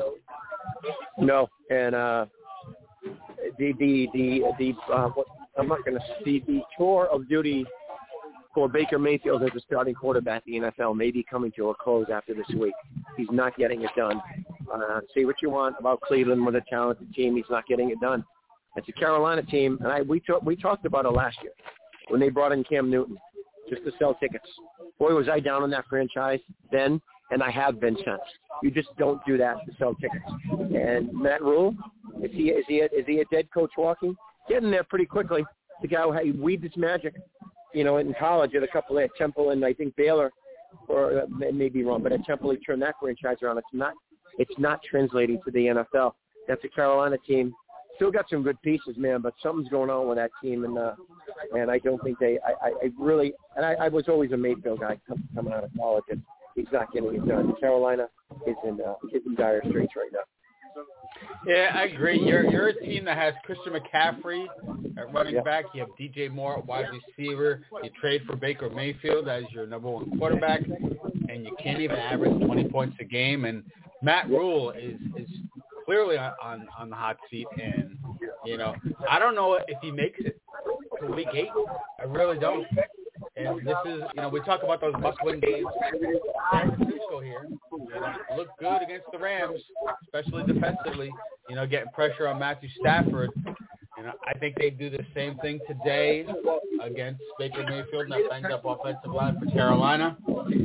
No, and uh, the the the the uh, what, I'm not going to see the tour of duty for Baker Mayfield as a starting quarterback in the N F L may be coming to a close after this week. He's not getting it done. Uh, say what you want about Cleveland with a talented team, he's not getting it done. It's a Carolina team, and I we talk, we talked about it last year when they brought in Cam Newton just to sell tickets. Boy, was I down on that franchise then, and I have been since. You just don't do that to sell tickets. And Matt Rule, is he is he a, is he a dead coach walking? Getting there pretty quickly. The guy who weaved his magic, you know, in college at a couple at Temple and I think Baylor, or uh, may be wrong, but at Temple he turned that franchise around. It's not it's not translating to the N F L. That's a Carolina team. Still got some good pieces, man, but something's going on with that team, and uh, and I don't think they. I, I, I really, and I, I was always a Mayfield guy come, coming out of college, and he's not getting it done. Carolina is in uh, is in dire straits right now. Yeah, I agree. You're you're a team that has Christian McCaffrey at running yeah. back. You have D J Moore at wide receiver. You trade for Baker Mayfield as your number one quarterback, and you can't even average twenty points a game. And Matt Rule is is clearly on, on, on the hot seat, and, you know, I don't know if he makes it to week eight. I really don't. And this is, you know, we talk about those must-win games. San Francisco here, you know, look good against the Rams, especially defensively, you know, getting pressure on Matthew Stafford. You know, I think they do the same thing today against Baker Mayfield and that banged-up offensive line for Carolina.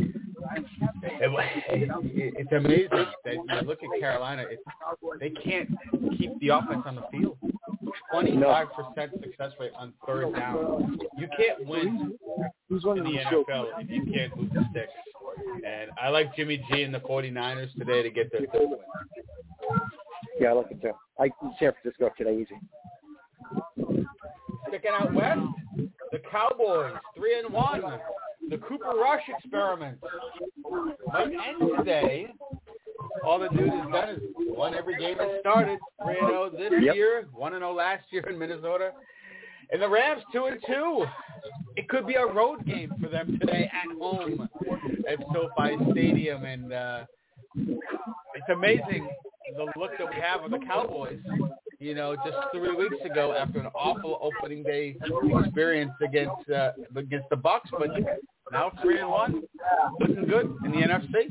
It, it, it's amazing that you know, look at Carolina. It, they can't keep the offense on the field. twenty-five percent success rate on third down. You can't win in the N F L if you can't move the sticks. And I like Jimmy G and the forty-niners today to get their third win. Yeah, I like it too. I San Francisco today easy. Sticking out west, the Cowboys three and one. The Cooper Rush experiment might end today. All the dude has done is won every game that started. three and oh this yep. year, one and oh last year in Minnesota. And the Rams two and two. It could be a road game for them today at home at SoFi Stadium. And uh, it's amazing the look that we have of the Cowboys. You know, just three weeks ago after an awful opening day experience against uh, against the Bucs, but now three and one, looking good in the N F C.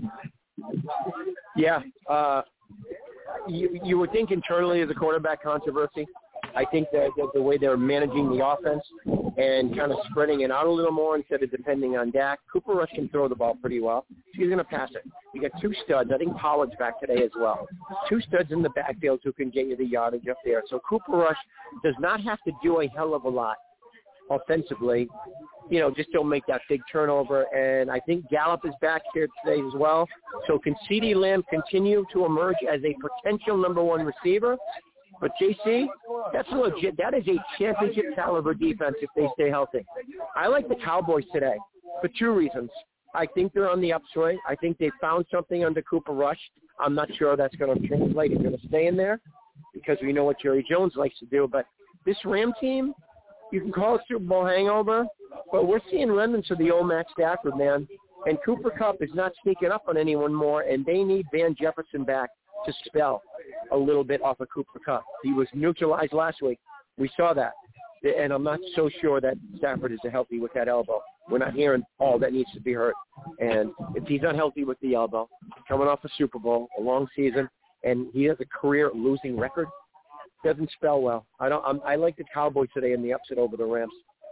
Yeah, uh, you you would think internally as a quarterback controversy. I think that, that the way they're managing the offense and kind of spreading it out a little more instead of depending on Dak. Cooper Rush can throw the ball pretty well. He's going to pass it. You got two studs. I think Pollard's back today as well. Two studs in the backfield who can get you the yardage up there. So Cooper Rush does not have to do a hell of a lot offensively you know, just don't make that big turnover. And I think Gallup is back here today as well. So can CeeDee Lamb continue to emerge as a potential number one receiver? But, J C, that's a legit. That is a championship caliber defense if they stay healthy. I like the Cowboys today for two reasons. I think they're on the upswing. I think they found something under Cooper Rush. I'm not sure that's going to translate. He's going to stay in there because we know what Jerry Jones likes to do. But this Ram team, you can call it Super Bowl hangover, but we're seeing remnants of the old Matt Stafford, man. And Cooper Kupp is not sneaking up on anyone more, and they need Van Jefferson back to spell a little bit off of Cooper Kupp. He was neutralized last week. We saw that. And I'm not so sure that Stafford is healthy with that elbow. We're not hearing all that needs to be heard. And if he's unhealthy with the elbow, coming off a Super Bowl, a long season, and he has a career losing record, doesn't spell well. I don't. I'm, I like the Cowboys today in the upset over the Rams.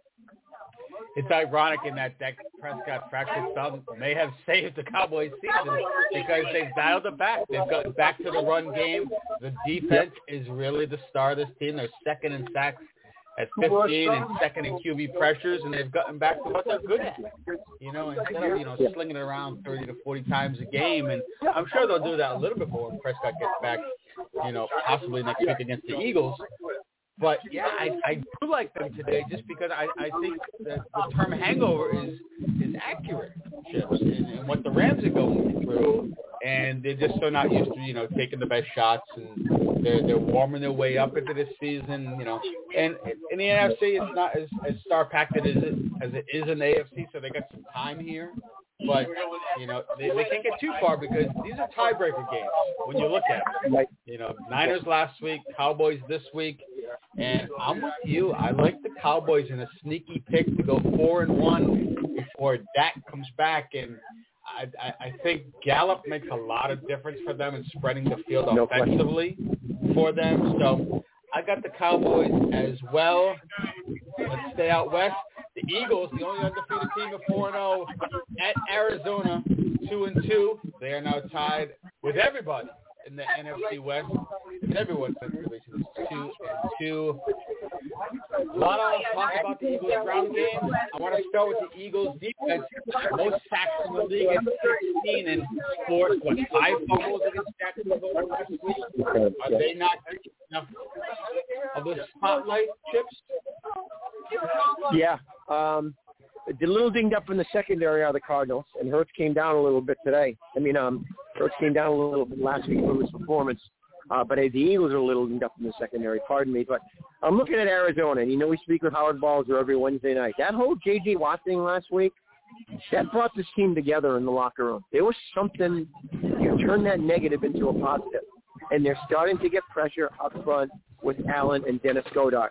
It's ironic in that Dak Prescott fractured thumb may have saved the Cowboys season because they've dialed it back. They've gotten back to the run game. The defense yep. is really the star of this team. They're second in sacks at fifteen and second in Q B pressures, and they've gotten back to what they're good at. You know, instead of, you know, slinging it around thirty to forty times a game. And I'm sure they'll do that a little bit more when Prescott gets back, you know, possibly next week against the Eagles. But, yeah, I, I do like them today just because I, I think that the term hangover is is accurate, Chips, and, and what the Rams are going through. And they're just so not used to, you know, taking the best shots, and they're, they're warming their way up into this season, you know. And in the N F C, it's not as, as star-packed as it, as it is in the A F C, so they got some time here. But, you know, they, they can't get too far because these are tiebreaker games when you look at it. You know, Niners last week, Cowboys this week. And I'm with you. I like the Cowboys in a sneaky pick to go four and one before Dak comes back. And I, I, I think Gallup makes a lot of difference for them in spreading the field no offensively question. for them. So I got the Cowboys as well. Let's stay out west. The Eagles, the only undefeated team of four and oh at Arizona, two and two. They are now tied with everybody in the N F C West. Everyone's in division is two and two. A lot of talk about the Eagles' ground game. I want to start with the Eagles' defense. Most sacks in the league at sixteen and forced, what, five fumbles against Jacksonville last week? Are they not getting enough of the spotlight, Chips? Yeah. Um, a little dinged up in the secondary are the Cardinals, and Hurts came down a little bit today. I mean, um, Hurts came down a little bit last week from his performance. Uh, but the Eagles are a little dinged up in the secondary, pardon me. But I'm looking at Arizona, and you know we speak with Howard Balzer every Wednesday night. That whole J J. Watt thing last week, that brought this team together in the locker room. There was something, you turn that negative into a positive. And they're starting to get pressure up front with Allen and Dennis Goddard.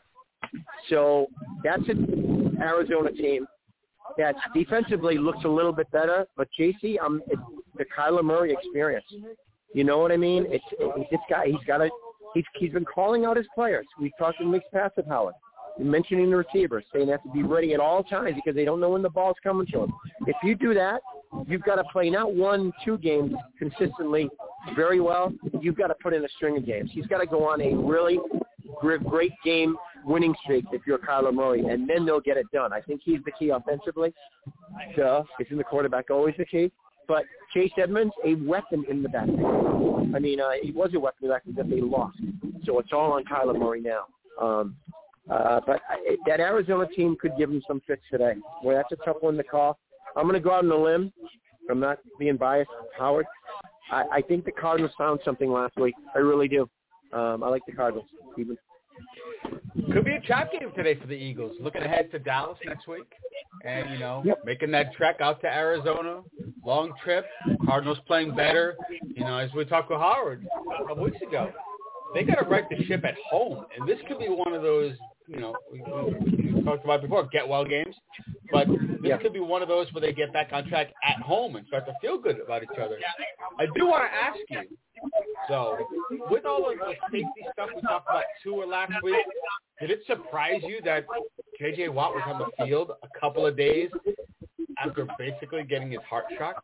So that's an Arizona team that defensively looks a little bit better. But, J C, um, it's the Kyler Murray experience. You know what I mean? It's, it's this guy. He's got a. He's he's been calling out his players. We've talked in mixed passive, Howard, mentioning the receivers, saying they have to be ready at all times because they don't know when the ball's coming to them. If you do that, you've got to play not one, two games consistently very well. You've got to put in a string of games. He's got to go on a really great game winning streak if you're Kyler Murray, and then they'll get it done. I think he's the key offensively. Duh. Isn't the quarterback always the key? But Chase Edmonds, a weapon in the backfield. I mean, uh, he was a weapon in the backfield that they lost. So it's all on Kyler Murray now. Um, uh, but I, that Arizona team could give him some fits today. Well, that's a tough one to call. I'm going to go out on a limb. I'm not being biased, Howard. I, I think the Cardinals found something last week. I really do. Um, I like the Cardinals, even. Could be a trap game today for the Eagles. Looking ahead to Dallas next week. And, you know, yep. making that trek out to Arizona, long trip, Cardinals playing better. You know, as we talked with Howard a couple weeks ago, they got to right the ship at home. And this could be one of those, you know, we, we talked about before, get well games. But this yeah. could be one of those where they get back on track at home and start to feel good about each other. I do want to ask you, so with all of the safety stuff we talked about Tua last week, did it surprise you that J J. Watt was on the field a couple of days after basically getting his heart shot?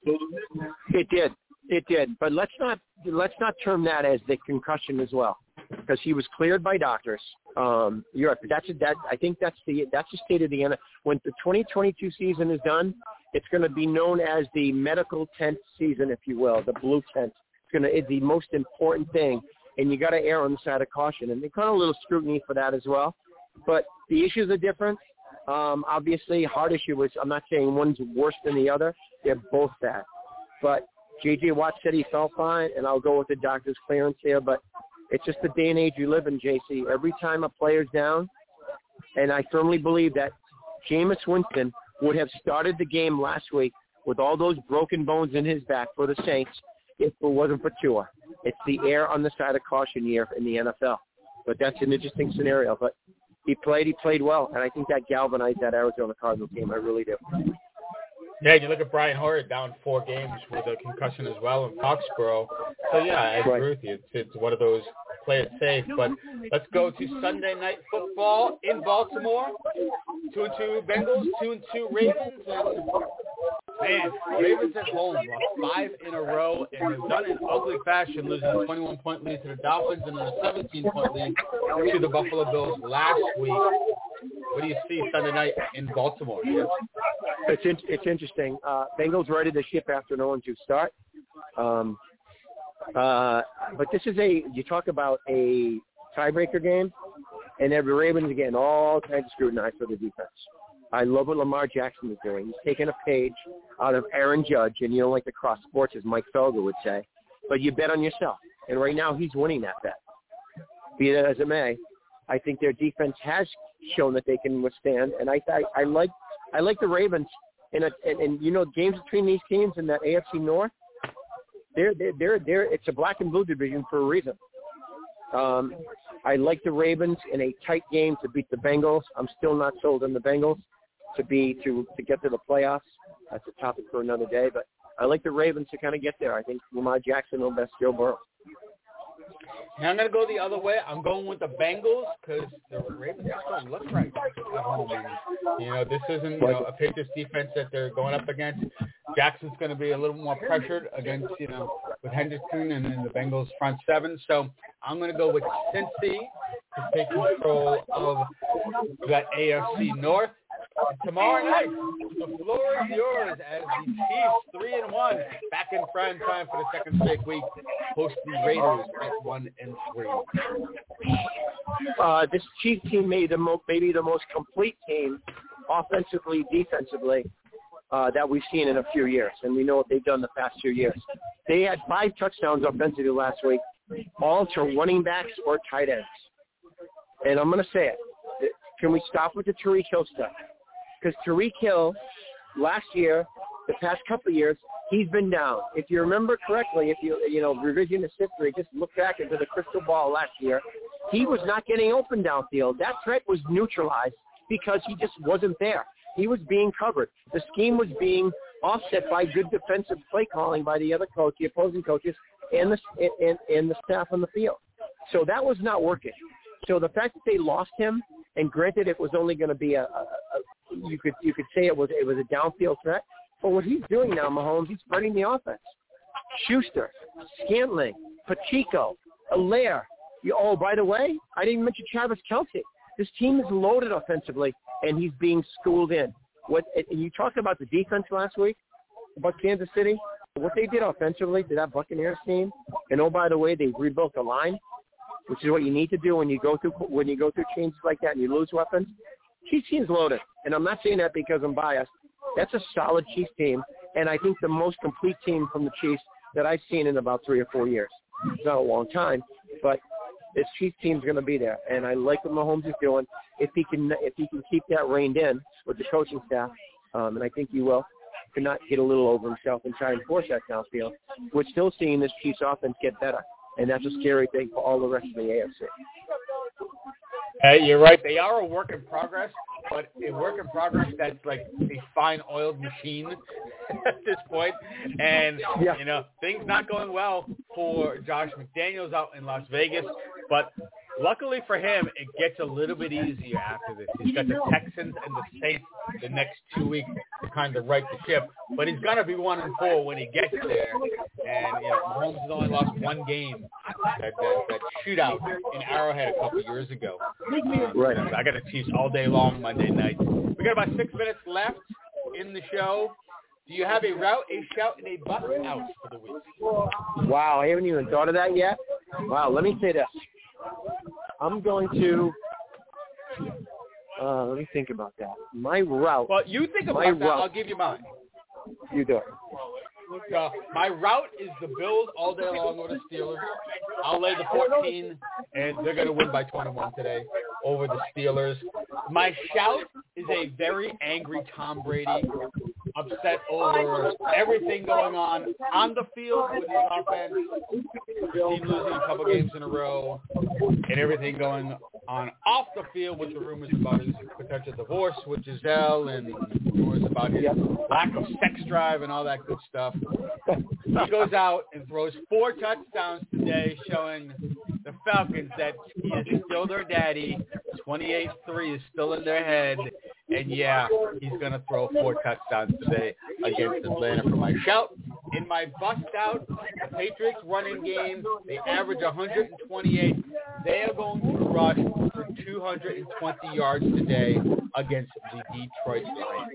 It did. It did. But let's not let's not term that as the concussion as well, because he was cleared by doctors. Um, you're right, but that's that. I think that's the that's the state of the N F L. When the twenty twenty-two season is done, it's going to be known as the medical tent season, if you will, the blue tent. It's going to it's the most important thing, and you got to err on the side of caution. And they kind of a little scrutiny for that as well. But the issues are different. Um, obviously, heart issue is. I'm not saying one's worse than the other. They're both bad. But J J Watt said he felt fine, and I'll go with the doctor's clearance here. But it's just the day and age you live in, J C. Every time a player's down, and I firmly believe that Jameis Winston would have started the game last week with all those broken bones in his back for the Saints if it wasn't for Tua. It's the air on the side of caution year in the N F L. But that's an interesting scenario. But he played, he played well, and I think that galvanized that Arizona Cardinals game. I really do. Yeah, you look at Brian Hoyer down four games with a concussion as well in Foxborough. So, yeah, I agree right. with you. It's, it's one of those play it safe. But let's go to Sunday Night Football in Baltimore. Two and two Bengals, two and two Ravens. And, man, Ravens at home lost five in a row, and they've done it in ugly fashion, losing a twenty-one point lead to the Dolphins and then a seventeen point lead to the Buffalo Bills last week. What do you see Sunday night in Baltimore? It's in, it's interesting. Uh, Bengals ready to ship after an oh and two start. Um, uh, but this is a, you talk about a tiebreaker game, and every Ravens, again, all kinds of scrutinized for the defense. I love what Lamar Jackson is doing. He's taking a page out of Aaron Judge, and you don't like to cross sports, as Mike Felger would say, but you bet on yourself. And right now he's winning that bet. Be that as it may, I think their defense has shown that they can withstand, and I I, I like I like the Ravens. In a, and, and you know, games between these teams in that A F C North, they're they're they're, they're it's a black and blue division for a reason. Um, I like the Ravens in a tight game to beat the Bengals. I'm still not sold on the Bengals to be to to get to the playoffs. That's a topic for another day. But I like the Ravens to kind of get there. I think Lamar Jackson will best Joe Burrow. And I'm going to go the other way. I'm going with the Bengals because the Ravens just don't look right at home. And, you know, this isn't, you know, a Patriots defense that they're going up against. Jackson's going to be a little more pressured against, you know, with Henderson and then the Bengals front seven. So I'm going to go with Cincy to take control of that A F C North. And tomorrow night, the floor is yours as the Chiefs, three and one, back in prime time for the second straight week, host the Raiders at one and three. Uh, this Chiefs team made the mo- maybe the most complete team, offensively, defensively, uh, that we've seen in a few years, and we know what they've done the past few years. They had five touchdowns offensively last week, all to running backs or tight ends. And I'm going to say it. Can we stop with the Tyreek Hill stuff? Because Tyreek Hill, last year, the past couple of years, he's been down. If you remember correctly, if you, you know, revisionist history, just look back into the crystal ball last year, he was not getting open downfield. That threat was neutralized because he just wasn't there. He was being covered. The scheme was being offset by good defensive play calling by the other coach, the opposing coaches, and the, and, and the staff on the field. So that was not working. So the fact that they lost him, and granted it was only going to be a, a, a you could you could say it was it was a downfield threat, but what he's doing now, Mahomes, he's spreading the offense. Schuster, Scantling, Pacheco, Allaire. You, oh, by the way, I didn't mention Travis Kelce. This team is loaded offensively, and he's being schooled in. What and you talked about the defense last week about Kansas City. What they did offensively to that Buccaneers team, and oh, by the way, they rebuilt the line, which is what you need to do when you go through when you go through changes like that and you lose weapons. Chiefs team's loaded, and I'm not saying that because I'm biased. That's a solid Chiefs team, and I think the most complete team from the Chiefs that I've seen in about three or four years. It's not a long time, but this Chiefs team's going to be there, and I like what Mahomes is doing. If he can, if he can keep that reined in with the coaching staff, um, and I think he will, cannot get a little over himself and try and force that downfield. We're still seeing this Chiefs offense get better. And that's a scary thing for all the rest of the A F C. Hey, you're right. They are a work in progress, but a work in progress that's like a fine oiled machine at this point. And, yeah. you know, things not going well for Josh McDaniels out in Las Vegas. But luckily for him, it gets a little bit easier after this. He's got the Texans and the Saints the next two weeks to kind of right the ship. But he's going to be one and four when he gets there. And, you know, Mahomes has only lost one game that, that, that shootout in Arrowhead a couple years ago. Um, Right. I got the Chiefs all day long Monday night. We got about six minutes left in the show. Do you have a route, a shout, and a bust out for the week? Wow, I haven't even thought of that yet. Wow, let me say this. I'm going to, uh, let me think about that. My route. Well, you think about my that. Route, I'll give you mine. You do it. Uh, my route is the Bills all day long with the Steelers. I'll lay the fourteen, and they're going to win by twenty-one today over the Steelers. My shout is a very angry Tom Brady, upset over everything going on on the field with his offense, the team losing a couple games in a row, and everything going on off the field with the rumors about his potential divorce with Giselle and rumors about his lack of sex drive and all that good stuff. He goes out and throws four touchdowns today, showing the Falcons that he is still their daddy. twenty-eight three is still in their head. And, yeah, he's going to throw four touchdowns today against Atlanta for my shout. In my bust out, the Patriots running game, they average one hundred twenty-eight. They are going to rush for two hundred twenty yards today against the Detroit Lions.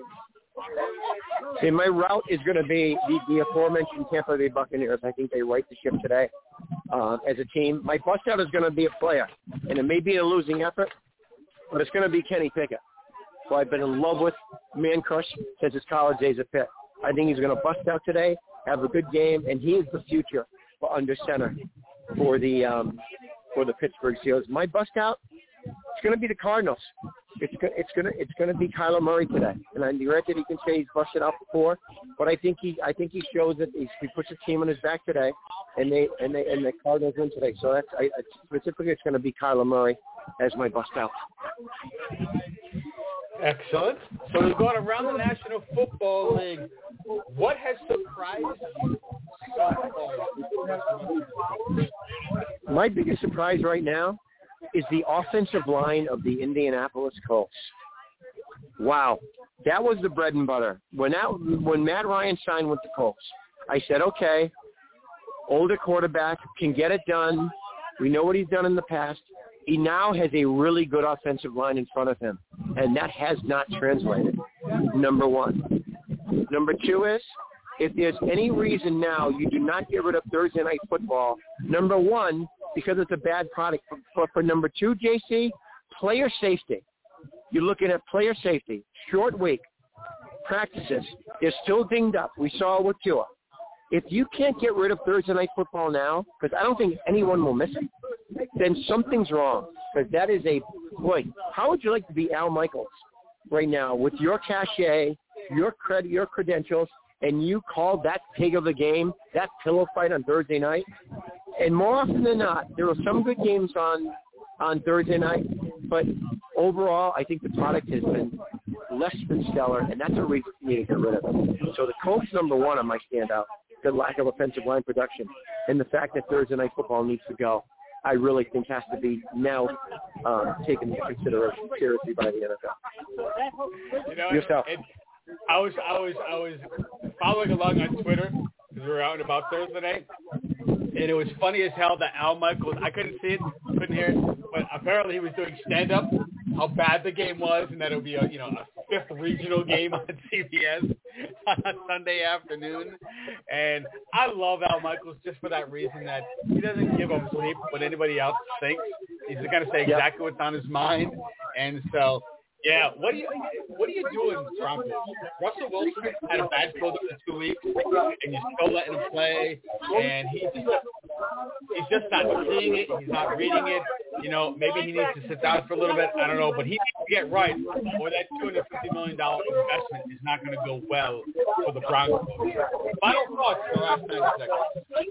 See, my route is going to be the, the aforementioned Tampa Bay Buccaneers. I think they right the ship today uh, as a team. My bust out is going to be a player, and it may be a losing effort, but it's going to be Kenny Pickett, who I've been in love with, man crush, since his college days at Pitt. I think he's going to bust out today, have a good game, and he is the future for under center for the um, for the Pittsburgh Steelers. My bust out, it's going to be the Cardinals. It's go- it's going to it's going to be Kyler Murray today, and I'm granted he can say he's busted out before, but I think he I think he shows that he's, he puts a team on his back today, and they and they and the Cardinals win today. So that's I, specifically it's going to be Kyler Murray as my bust out. Excellent. So we're going around the National Football League. What has surprised you so far? My biggest surprise right now is the offensive line of the Indianapolis Colts. Wow. That was the bread and butter. When that, when Matt Ryan signed with the Colts, I said, okay, older quarterback, can get it done. We know what he's done in the past. He now has a really good offensive line in front of him, and that has not translated, number one. Number two is, if there's any reason now you do not get rid of Thursday Night Football, number one, because it's a bad product. For, for, for number two, J C, player safety. You're looking at player safety. Short week, practices. They're still dinged up. We saw it with Tua. If you can't get rid of Thursday Night Football now, because I don't think anyone will miss it, then something's wrong. Because that is a, boy, how would you like to be Al Michaels right now with your cachet, your cred, your credentials, and you called that pig of a game, that pillow fight on Thursday night? And more often than not, there were some good games on on Thursday night, but overall, I think the product has been less than stellar, and that's a reason for me to get rid of it. So the Colts, number one, on my standout, the lack of offensive line production, and the fact that Thursday Night Football needs to go, I really think has to be now um, taken into consideration seriously by the N F L. You know, Yourself. It, I was I was I was following along on Twitter because we were out and about Thursday night, and it was funny as hell that Al Michaels, I couldn't see it, couldn't hear it, but apparently he was doing stand up, how bad the game was, and that it would be a you know a fifth regional game on C B S on a Sunday afternoon. And I love Al Michaels just for that reason, that he doesn't give a bleep what anybody else thinks. He's going to say exactly what's on his mind. And so, yeah, what do you what are you doing, Broncos? Russell Wilson had a bad cold for two weeks, and you're still letting him play, and he's just, he's just not seeing it. He's not reading it. You know, maybe he needs to sit down for a little bit. I don't know, but he needs to get right, or that two hundred fifty million dollars investment is not going to go well for the Broncos. Final thoughts for the last ninety seconds.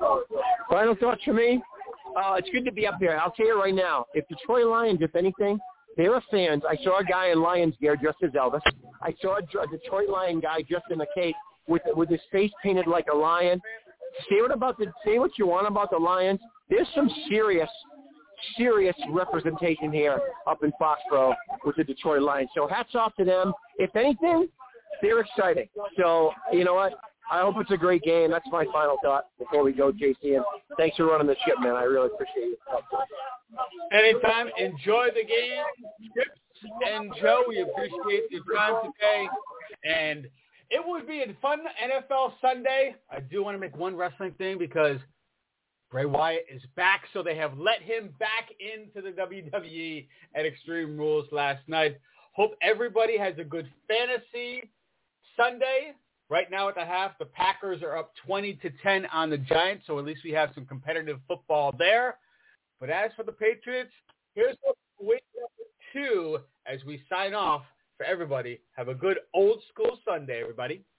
Final thoughts for me? Uh, it's good to be up there. I'll tell you right now, if Detroit Lions, if anything, they were fans. I saw a guy in Lions gear dressed as Elvis. I saw a Detroit Lion guy dressed in a cape with with his face painted like a lion. Say what about the say what you want about the Lions. There's some serious, serious representation here up in Foxborough with the Detroit Lions. So hats off to them. If anything, they're exciting. So you know what? I hope it's a great game. That's my final thought before we go, J C. And thanks for running the ship, man. I really appreciate it. Anytime. Enjoy the game, Chips and Joe. We appreciate your time today. And it would be a fun N F L Sunday. I do want to make one wrestling thing because Bray Wyatt is back, so they have let him back into the W W E at Extreme Rules last night. Hope everybody has a good fantasy Sunday. Right now at the half, the Packers are up twenty to ten on the Giants, so at least we have some competitive football there. But as for the Patriots, here's week number two as we sign off for everybody. Have a good old school Sunday, everybody.